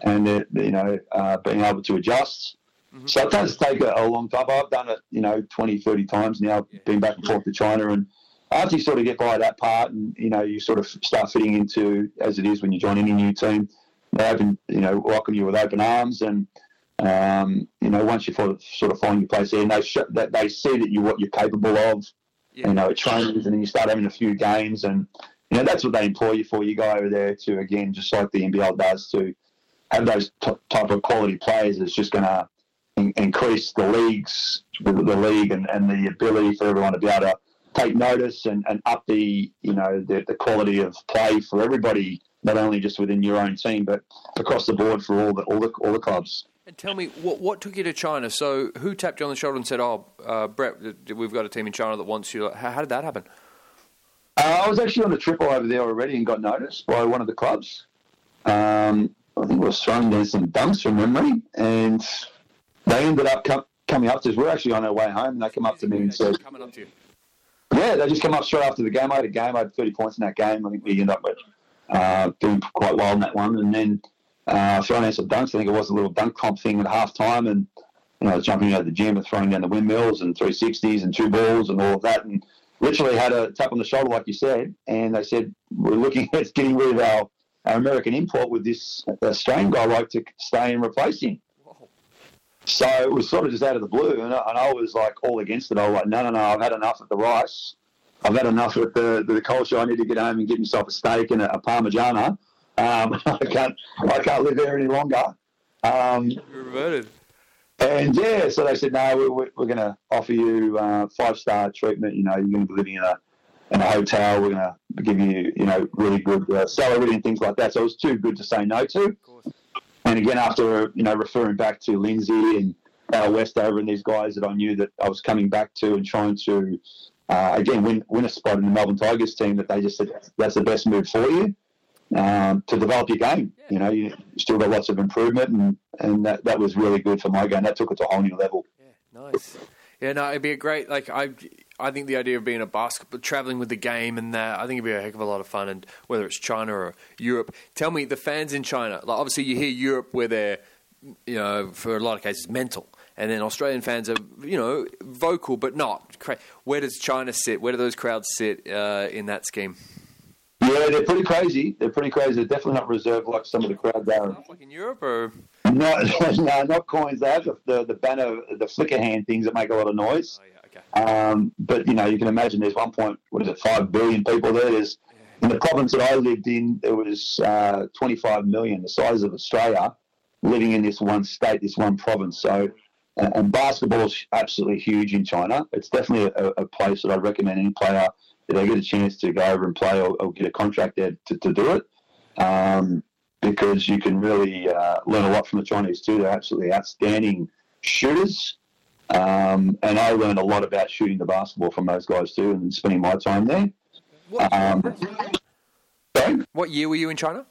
being able to adjust. Mm-hmm. So it does take a long time. I've done it, 20, 30 times now, been back and forth to China. And after you sort of get by that part and, you sort of start fitting into, as it is when you join any new team, they welcome you with open arms. And, once you sort of find your place there, and they see that what you're capable of, at trainings, and then you start having a few games and that's what they employ you for. You go over there to, again, just like the NBL does, to have those type of quality players. It's just going to increase the league and the ability for everyone to be able to take notice and up the quality of play for everybody, not only just within your own team, but across the board for all the clubs. And tell me, what took you to China? So who tapped you on the shoulder and said, Brett, we've got a team in China that wants you? How did that happen? I was actually on a triple over there already and got noticed by one of the clubs. I think I was throwing down some dunks from memory, and they ended up coming up to us. We're actually on our way home, and they come up to me and said... Coming up to you? Yeah, they just come up straight after the game. I had 30 points in that game. I think we ended up doing quite well in that one. And then throwing in some dunks. I think it was a little dunk comp thing at halftime, and jumping out of the gym and throwing down the windmills and 360s and two balls and all of that. And literally had a tap on the shoulder, like you said, and they said, we're looking at getting rid of our American import with this Australian guy like to stay and replace him. So it was sort of just out of the blue, and I was like all against it. I was like, no, I've had enough at the rice. I've had enough with the culture. I need to get home and get myself a steak and a Parmigiana. I can't live there any longer. You're reverted. And yeah, so they said, no, we're going to offer you 5-star treatment. You're going to be living in a hotel. We're going to give you, really good salary and things like that. So it was too good to say no to. Of course. And again, after, referring back to Lindsay and Al Westover and these guys that I knew that I was coming back to and trying to, again, win a spot in the Melbourne Tigers team, that they just said, that's the best move for you to develop your game. Yeah. You still got lots of improvement, and that was really good for my game. That took it to a whole new level. Yeah, nice. Yeah, no, it'd be a great, I think the idea of being a basketball, traveling with the game and that, I think it'd be a heck of a lot of fun. And whether it's China or Europe, tell me, the fans in China, obviously you hear Europe where they're, for a lot of cases, mental. And then Australian fans are, vocal, but not. Where does China sit? Where do those crowds sit in that scheme? Yeah, they're pretty crazy. They're definitely not reserved like some of the crowds are. Like in Europe, or? No, not coins. They have the banner, the flicker hand things that make a lot of noise. Oh, yeah, okay. But, you can imagine there's 5 billion people there. In the province that I lived in, there was 25 million, the size of Australia, living in this one state, this one province. So, and basketball is absolutely huge in China. It's definitely a place that I'd recommend any player, if they get a chance to go over and play or get a contract there to do it. Because you can really learn a lot from the Chinese too. They're absolutely outstanding shooters. And I learned a lot about shooting the basketball from those guys too, and spending my time there. What year were you in China?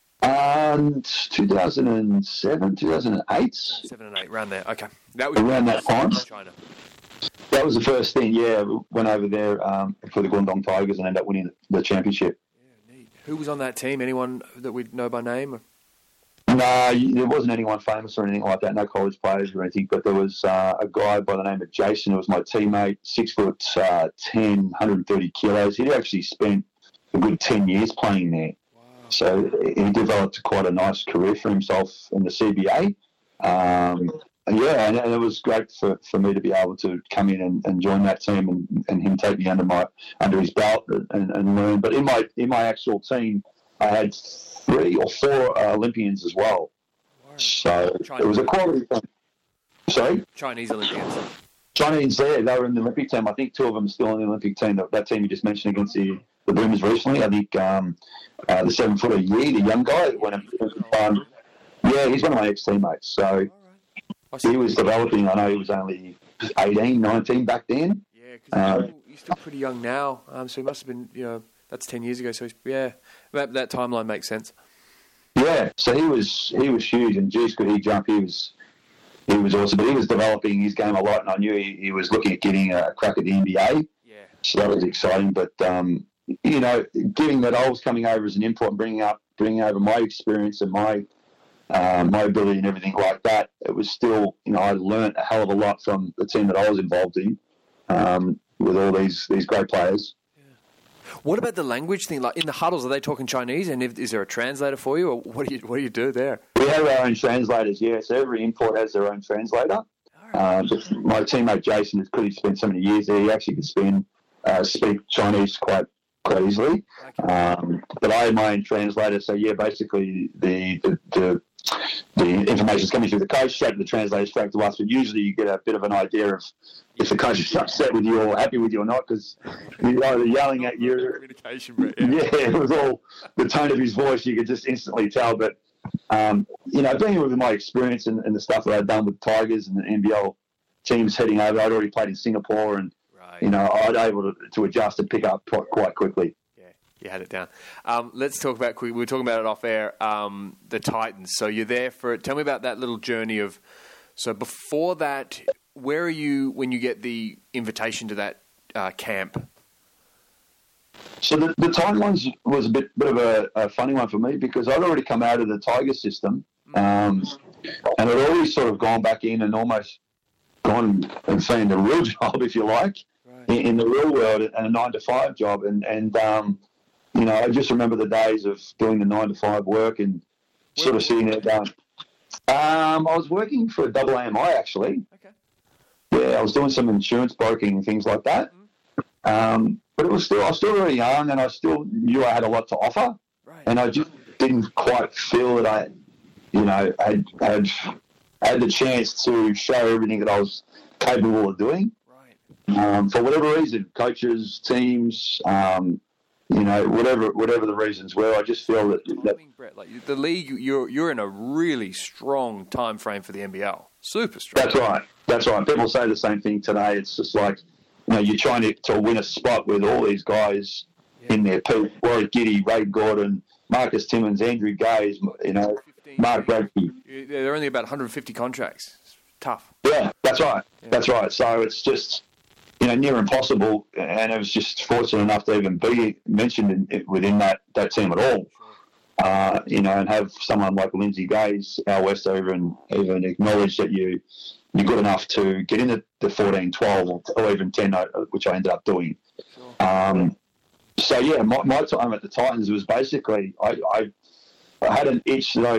2007, 2008. 7 and 8, around there. Okay. That was around that time. China. That was the first thing, yeah. We went over there for the Guangdong Tigers and ended up winning the championship. Yeah, neat. Who was on that team? Anyone that we know by name? No, there wasn't anyone famous or anything like that, no college players or anything, but there was a guy by the name of Jason, who was my teammate, 6'10", 130 kilos. He'd actually spent a good 10 years playing there. Wow. So he developed quite a nice career for himself in the CBA. And it was great for me to be able to come in and join that team and him take me under his belt and learn. But in my actual team, I had 3 or 4 Olympians as well. So it was a quality thing. Sorry? Chinese Olympians. Chinese there, they were in the Olympic team. I think 2 of them are still in the Olympic team. That team you just mentioned against the Boomers recently. I think the 7-footer Yi, the young guy, he's one of my ex-teammates. So he was developing. I know he was only 18, 19 back then. Yeah, because he's still pretty young now. So he must have been, that's 10 years ago. So that timeline makes sense. Yeah, so he was huge, and geez, could he jump? He was awesome, but he was developing his game a lot, and I knew he was looking at getting a crack at the NBA. Yeah. So that was exciting, but given that I was coming over as an import and bringing over my experience and my ability and everything like that, it was still, I learned a hell of a lot from the team that I was involved in with all these great players. What about the language thing? Like in the huddles, are they talking Chinese? And is there a translator for you, or what do you do there? We have our own translators. Yeah, so every import has their own translator. My teammate Jason, because he spent so many years there, he actually could speak Chinese quite quite easily. Okay. But I had my own translator, so yeah, basically the information is coming through the coach, straight to the translator, straight to us. But usually you get a bit of an idea of if the coach is upset with you or happy with you or not, because they're yelling at you. Communication, but it was all the tone of his voice. You could just instantly tell. But being with my experience and the stuff that I'd done with Tigers and the NBL teams heading over, I'd already played in Singapore, and I'd able to adjust and pick up quite quickly. You had it down. Let's talk about quickly. We were talking about it off air. The Titans. So you're there for. Tell me about that little journey of. So before that, where are you when you get the invitation to that camp? So the Titans was a bit of a funny one for me because I'd already come out of the Tiger system, and I'd always sort of gone back in and almost gone and seen the real job, if you like, in the real world, and a 9-to-5 job, and I just remember the days of doing the 9-to-5 work and sort of sitting there going. I was working for AAMI actually. Okay. Yeah, I was doing some insurance broking and things like that. But I was still very young, and I still knew I had a lot to offer. Right. And I just didn't quite feel that I had the chance to show everything that I was capable of doing. Right. For whatever reason, coaches, teams, whatever the reasons were, I just feel that Brett, like the league, you're in a really strong time frame for the NBL. Super strong. That's right. People say the same thing today. It's just like, you're trying to win a spot with all these guys in there. Warwick Giddy, Ray Gordon, Marcus Timmins, Andrew Gaze, Mark Bradley. They're only about 150 contracts. It's tough. Yeah, that's right. Yeah. That's right. So it's just, near impossible, and I was just fortunate enough to even be mentioned within that team at all. And have someone like Lindsay Gaze, Al West, even acknowledge that you're good enough to get into the 14, 12, or even 10, which I ended up doing. Sure. So, yeah, my time at the Titans was basically I had an itch that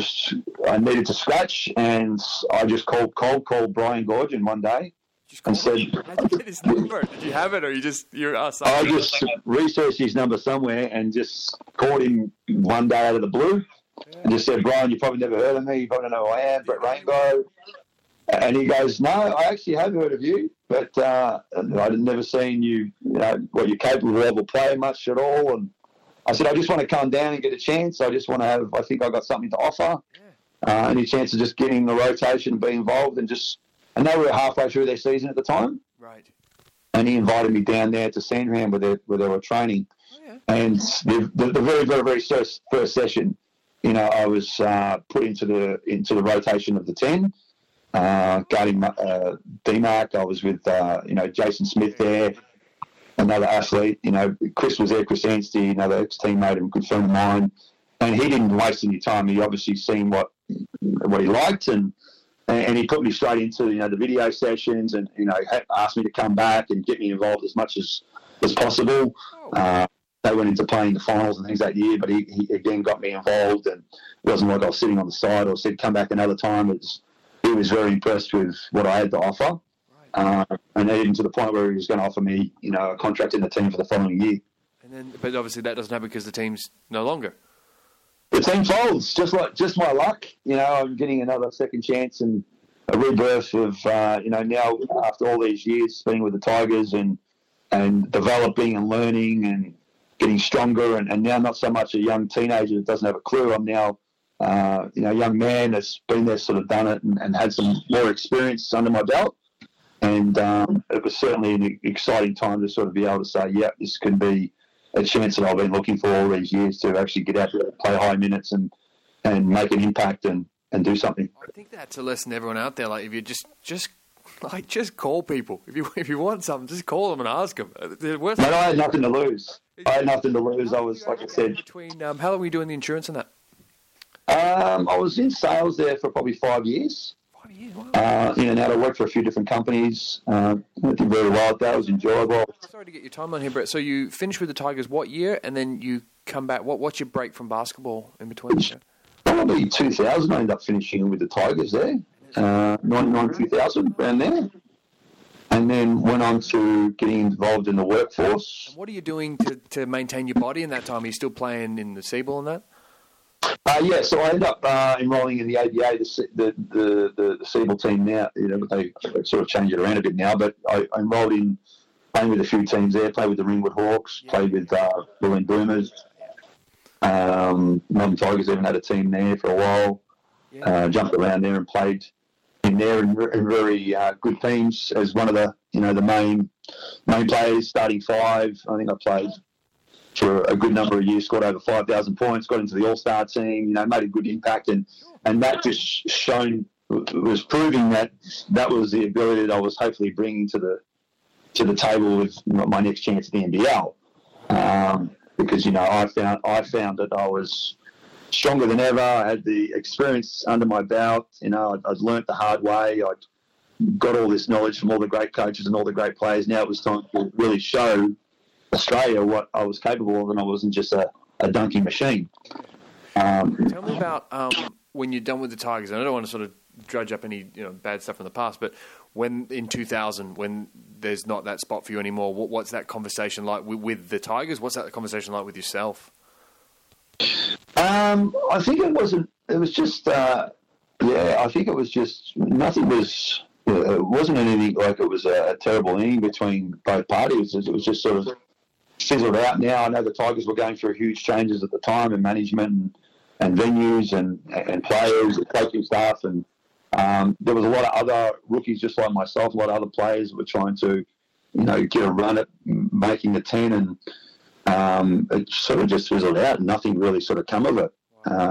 I needed to scratch, and I just called Brian Gorgon one day and said, "How did you get his number? Did you have it, or you're us?" I just researched his number somewhere and just called him one day out of the blue and just said, "Brian, you probably never heard of me. You probably don't know who I am, Brett Rainbow." And he goes, "No, I actually have heard of you, but I'd never seen you, what you're capable of or play much at all." And I said, "I just want to come down and get a chance. I just want to have, I think I've got something to offer. Any chance of just getting the rotation and being involved and they were halfway through their season at the time." Right. And he invited me down there to Sandringham where they were training. Oh, yeah. And the very, very, very first session, I was put into the rotation of the 10. Guarding DMAC, I was with Jason Smith there, another athlete. Chris was there, Chris Anstey, another ex-teammate and good friend of mine. And he didn't waste any time. He obviously seen what he liked, and he put me straight into the video sessions, and asked me to come back and get me involved as much as possible. They went into playing the finals and things that year, but he again got me involved, and it wasn't like I was sitting on the side or said come back another time. He was very impressed with what I had to offer, and even to the point where he was going to offer me, a contract in the team for the following year. But obviously that doesn't happen because the team's no longer. The team folds, just my luck. I'm getting another second chance and a rebirth of, now after all these years being with the Tigers and developing and learning and getting stronger, and now not so much a young teenager that doesn't have a clue. I'm now young man that's been there, sort of done it, and had some more experience under my belt. And it was certainly an exciting time to sort of be able to say, yeah, this can be a chance that I've been looking for all these years to actually get out there and play high minutes and make an impact and do something. I think that's a lesson to everyone out there. Like, if you just call people. If you want something, just call them and ask them. Mate, I had nothing to lose. I was, like I said. How long were you doing the insurance on that? I was in sales there for probably 5 years. 5 years, wow. In and out. I worked for a few different companies. I did very well at that. It was enjoyable. Sorry to get your timeline here, Brett. So you finished with the Tigers what year, and then you come back? What's your break from basketball in between? Probably 2000. I ended up finishing with the Tigers there. 99, 2000, around there. and then went on to getting involved in the workforce. And what are you doing to maintain your body in that time? Are you still playing in the Seaball and that? Yeah, so I ended up enrolling in the ABA, the Seaball team now. They sort of changed it around a bit now, but I enrolled in playing with a few teams there, played with the Ringwood Hawks, played with Berlin Boomers. Melbourne Tigers even had a team there for a while. Jumped around there and played in there in very good teams as one of the the main players, starting five. I think I played for a good number of years, scored over 5,000 points, got into the All-Star team, made a good impact, and that just was proving that was the ability that I was hopefully bringing to the table with my next chance at the NBL. Because I found that I was stronger than ever. I had the experience under my belt. I'd learnt the hard way. I'd got all this knowledge from all the great coaches and all the great players. Now it was time to really show Australia what I was capable of, and I wasn't just a dunking machine. Tell me about when you're done with the Tigers. And I don't want to sort of drudge up any bad stuff from the past, but when in 2000, when there's not that spot for you anymore, what's that conversation like with the Tigers? What's that conversation like with yourself? I think it wasn't. It was just. I think it was just nothing was. It wasn't anything like it was a terrible inning between both parties. It was just sort of fizzled out. Now I know the Tigers were going through huge changes at the time in management and venues and players, and coaching staff, and there was a lot of other rookies just like myself, a lot of other players that were trying to, get a run at making the 10, and it sort of just fizzled out and nothing really sort of come of it.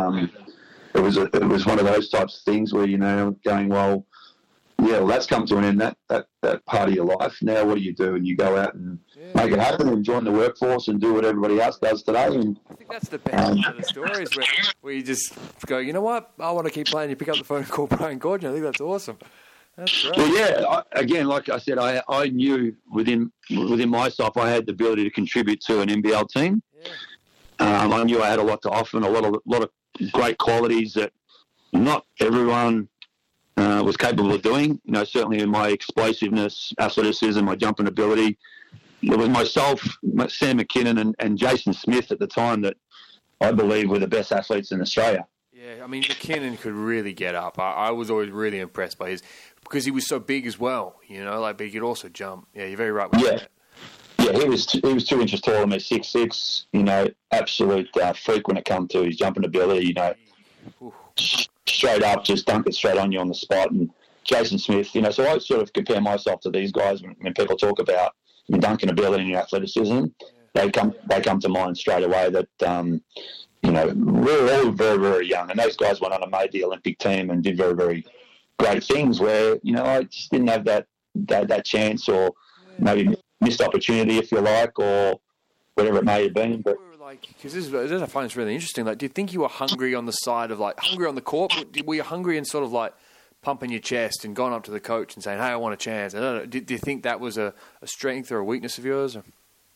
It was one of those types of things where, going, well, that's come to an end, that part of your life. Now what do you do? And you go out and make it happen and join the workforce and do what everybody else does today. And I think that's the best of the stories where you just go, you know what, I want to keep playing. You pick up the phone and call Brian Gordon. I think that's awesome. That's great. Well, again, like I said, I knew within myself I had the ability to contribute to an NBL team. I knew I had a lot to offer and a lot of great qualities that not everyone was capable of doing. Certainly in my explosiveness, athleticism, my jumping ability. It was myself, Sam McKinnon, and Jason Smith at the time that I believe were the best athletes in Australia. Yeah, I mean, McKinnon could really get up. I was always really impressed by his, because he was so big as well, but he could also jump. Yeah, you're very right with that. Yeah, he was 2 inches taller than me, 6'6", absolute freak when it comes to his jumping ability, straight up, just dunk it straight on you on the spot. And Jason Smith, so I sort of compare myself to these guys when people talk about your dunking ability and your athleticism. They come to mind straight away that, we're all very, very young. And those guys went on and made the Olympic team and did very, very great things where, I just didn't have that chance, or maybe missed opportunity, if you like, or whatever it may have been. But because this I find it's really interesting. Like, do you think you were hungry on the side of hungry on the court? Were you hungry and sort of pumping your chest and going up to the coach and saying, "Hey, I want a chance"? I don't know. Do you think that was a strength or a weakness of yours? Or?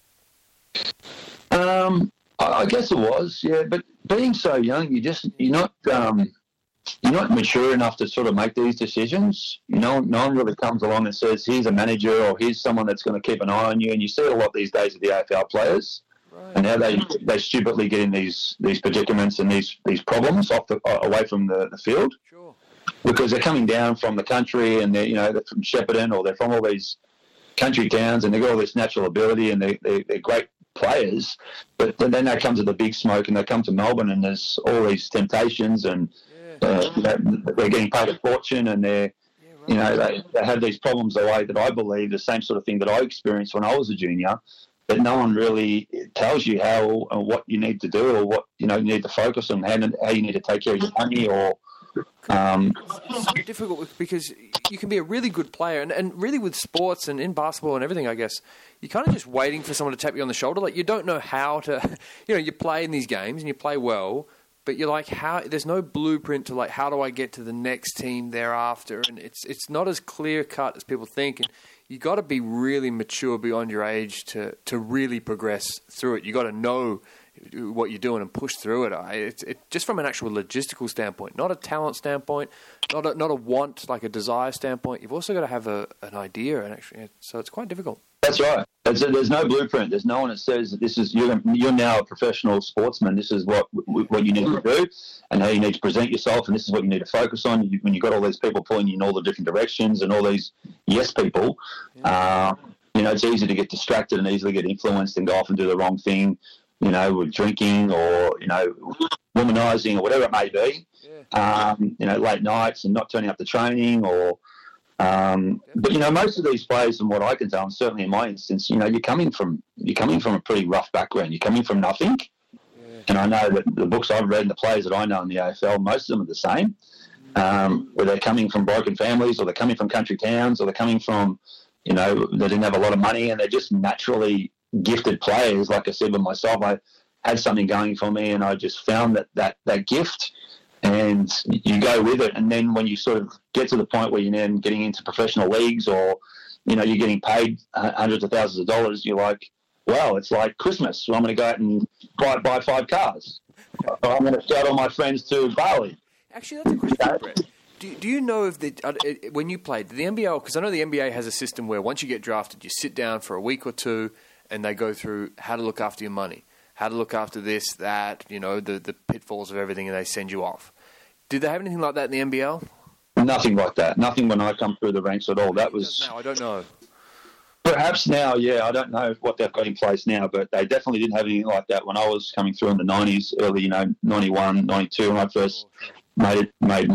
I guess it was, yeah. But being so young, you're not mature enough to sort of make these decisions. No one really comes along and says, "Here's a manager," or "Here's someone that's going to keep an eye on you." And you see it a lot these days with the AFL players. Right. And how they stupidly get in these predicaments and these problems away from the field. Sure. Because they're coming down from the country and they're from Shepparton, or they're from all these country towns, and they've got all this natural ability and they're great players. But then they come to the big smoke and they come to Melbourne and there's all these temptations and they're getting paid a fortune and they have these problems the way that I believe the same sort of thing that I experienced when I was a junior. But no one really tells you how or what you need to do, or what you need to focus on, how you need to take care of your money, or. It's so difficult because you can be a really good player, and really with sports and in basketball and everything, I guess you're kind of just waiting for someone to tap you on the shoulder. Like, you don't know how to, you play in these games and you play well, but you're like, there's no blueprint to how do I get to the next team thereafter, and it's not as clear cut as people think. And you got to be really mature beyond your age to really progress through it. You got to know what you're doing and push through it. It's just from an actual logistical standpoint, not a talent standpoint, not a want, like a desire standpoint. You've also got to have an idea, and actually, so it's quite difficult. That's right. There's no blueprint. There's no one that says that this is you're now a professional sportsman. This is what you need to do, and how you need to present yourself, and this is what you need to focus on. When you've got all these people pulling you in all the different directions, and all these yes people, it's easy to get distracted and easily get influenced and go off and do the wrong thing, with drinking or womanizing or whatever it may be. Late nights and not turning up to training or. But most of these players, from what I can tell, and certainly in my instance, you're coming from a pretty rough background. You're coming from nothing, and I know that the books I've read and the players that I know in the AFL, most of them are the same. Where they're coming from broken families, or they're coming from country towns, or they're coming from, they didn't have a lot of money, and they're just naturally gifted players. Like I said with myself, I had something going for me, and I just found that gift. And you go with it, and then when you sort of get to the point where you're then getting into professional leagues, or you're getting paid hundreds of thousands of dollars, you're like, wow, it's like Christmas. So I'm going to go out and buy 5 cars. Or I'm going to shout all my friends to Bali. Actually, that's a question, Brett. Do you know if when you played the NBL? Because I know the NBA has a system where once you get drafted, you sit down for a week or two, and they go through how to look after your money, how to look after this, that, the pitfalls of everything, and they send you off. Did they have anything like that in the NBL? Nothing like that. Nothing when I come through the ranks at all. That was. No, I don't know. Perhaps now, yeah. I don't know what they've got in place now, but they definitely didn't have anything like that when I was coming through in the 90s, early, 91, 92, when I first made my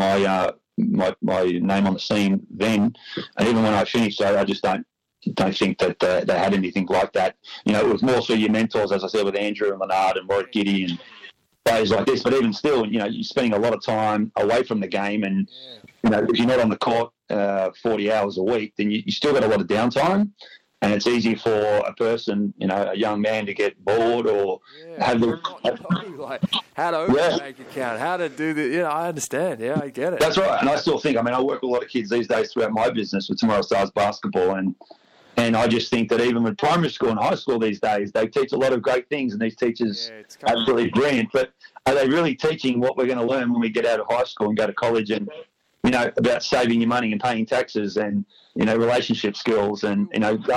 name on the scene then. And even when I finished, I just don't think that they had anything like that. It was more so your mentors, as I said, with Andrew and Leonard and Warwick Giddy and players like this. But even still, you're spending a lot of time away from the game, and if you're not on the court 40 hours a week, then you still got a lot of downtime, and it's easy for a person, a young man, to get bored or have like how to open a bank account, how to do the. I understand. Yeah, I get it. That's right, and I still think. I work with a lot of kids these days throughout my business with Tomorrow Stars Basketball, and I just think that even with primary school and high school these days, they teach a lot of great things, and these teachers are absolutely brilliant. But are they really teaching what we're going to learn when we get out of high school and go to college, and about saving your money and paying taxes and relationship skills and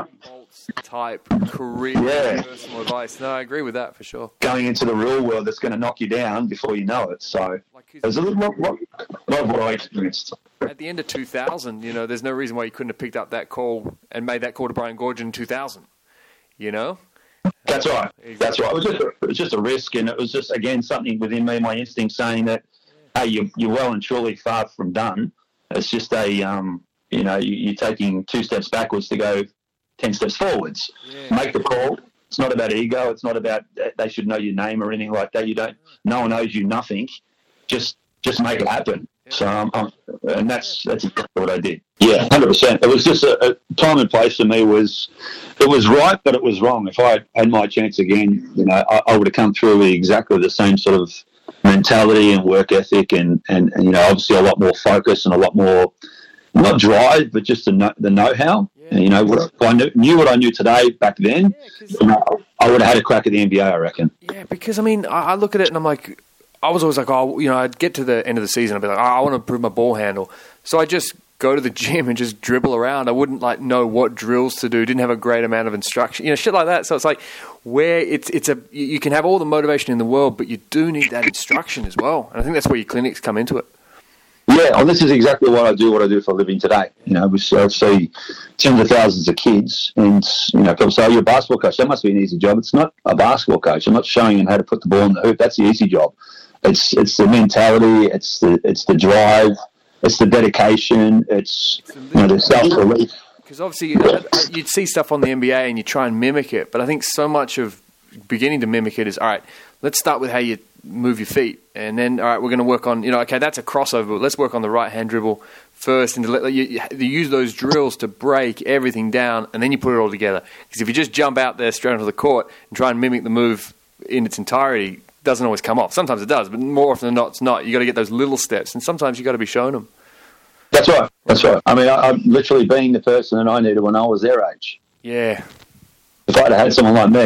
type career personal advice? No, I agree with that for sure. Going into the real world that's going to knock you down before you know it. So there's a lot of what I experienced. At the end of 2000, there's no reason why you couldn't have picked up that call and made that call to Brian Goorjian in 2000. That's right. Exactly. That's right. It was just a risk, and it was just, again, something within me, my instinct saying that, hey, you're well and truly far from done. It's just you're taking 2 steps backwards to go 10 steps forwards. Yeah. Make the call. It's not about ego. It's not about they should know your name or anything like that. No one owes you nothing. Just make it happen. So, and that's exactly what I did. Yeah, 100%. It was just a time and place for me. It was right, but it was wrong. If I had my chance again, I would have come through with exactly the same sort of mentality and work ethic, and obviously a lot more focus and a lot more, not drive, but just the know-how. Yeah. And, what I knew what I knew today back then, I would have had a crack at the NBA, I reckon. Yeah, because I look at it and I'm like, I was always like, I'd get to the end of the season, I'd be like, I want to improve my ball handle. So I just go to the gym and just dribble around. I wouldn't know what drills to do, didn't have a great amount of instruction, shit like that. So it's like you can have all the motivation in the world, but you do need that instruction as well. And I think that's where your clinics come into it. Yeah, well, this is exactly what I do for a living today. We see tens of thousands of kids, and people say, "Oh, you're a basketball coach. That must be an easy job." It's not a basketball coach. I'm not showing them how to put the ball in the hoop. That's the easy job. It's the mentality. It's the drive. It's the dedication. It's the self-belief. Because obviously you'd see stuff on the NBA and you try and mimic it, but I think so much of beginning to mimic it is, all right, let's start with how you move your feet, and then, all right, we're going to work on, okay, that's a crossover, but let's work on the right-hand dribble first, and you use those drills to break everything down, and then you put it all together. Because if you just jump out there straight onto the court and try and mimic the move in its entirety, it doesn't always come off. Sometimes it does, but more often than not, it's not. You got to get those little steps, and sometimes you got to be shown them. That's right. That's right. I'm literally being the person that I needed when I was their age. Yeah. If I'd had someone like me,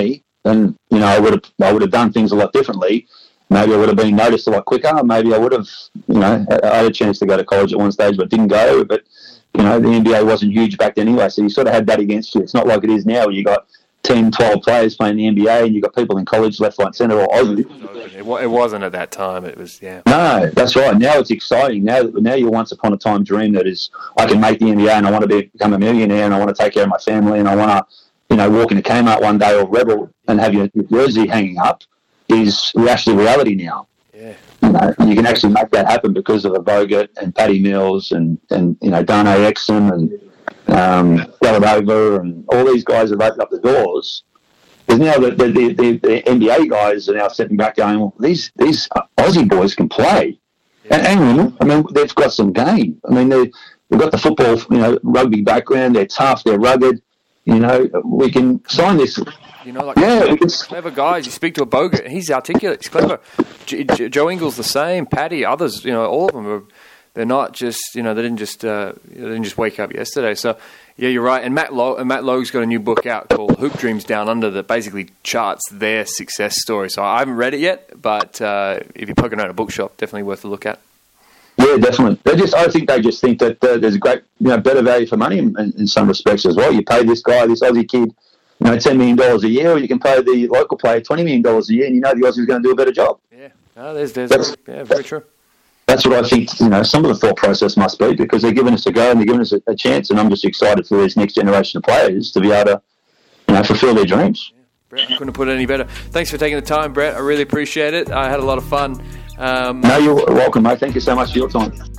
and I would have done things a lot differently. Maybe I would have been noticed a lot quicker. Maybe I would have, I had a chance to go to college at one stage, but didn't go. But the NBA wasn't huge back then anyway, so you sort of had that against you. It's not like it is now, where you got 10, 12 players playing the NBA, and you've got people in college left, right, centre, or Aussie. It wasn't at that time. It was, yeah. No, that's right. Now it's exciting. Now your once upon a time dream that is, I can make the NBA, and I want to become a millionaire, and I want to take care of my family, and I want to, walk into Kmart one day or Rebel and have your jersey hanging up, is actually reality now. Yeah. You can actually make that happen because of a Bogut and Patty Mills and Dane Exum and Dellavedova and all these guys have opened up the doors. Because now the NBA guys are now stepping back going, well, these Aussie boys can play. Yeah. And they've got some game. They've got the football, rugby background. They're tough. They're rugged. We can sign this. Clever guys. You speak to a Bogut, he's articulate. He's clever. Joe Ingles the same. Patty, others. All of them are. They're not just. They didn't just wake up yesterday. So yeah, you're right. And Matt Logue's got a new book out called Hoop Dreams Down Under that basically charts their success story. So I haven't read it yet, but if you're poking around a bookshop, definitely worth a look at. Yeah, definitely. I think they just think that there's a great, better value for money in some respects as well. You pay this guy, this Aussie kid, $10 million a year, or you can pay the local player $20 million a year, and the Aussie's going to do a better job. Yeah, very true. That's what I think. Some of the thought process must be, because they're giving us a go and they're giving us a chance, and I'm just excited for this next generation of players to be able to, fulfill their dreams. Yeah. Brett, I couldn't have put it any better. Thanks for taking the time, Brett. I really appreciate it. I had a lot of fun. No, you're welcome, mate. Thank you so much for your time.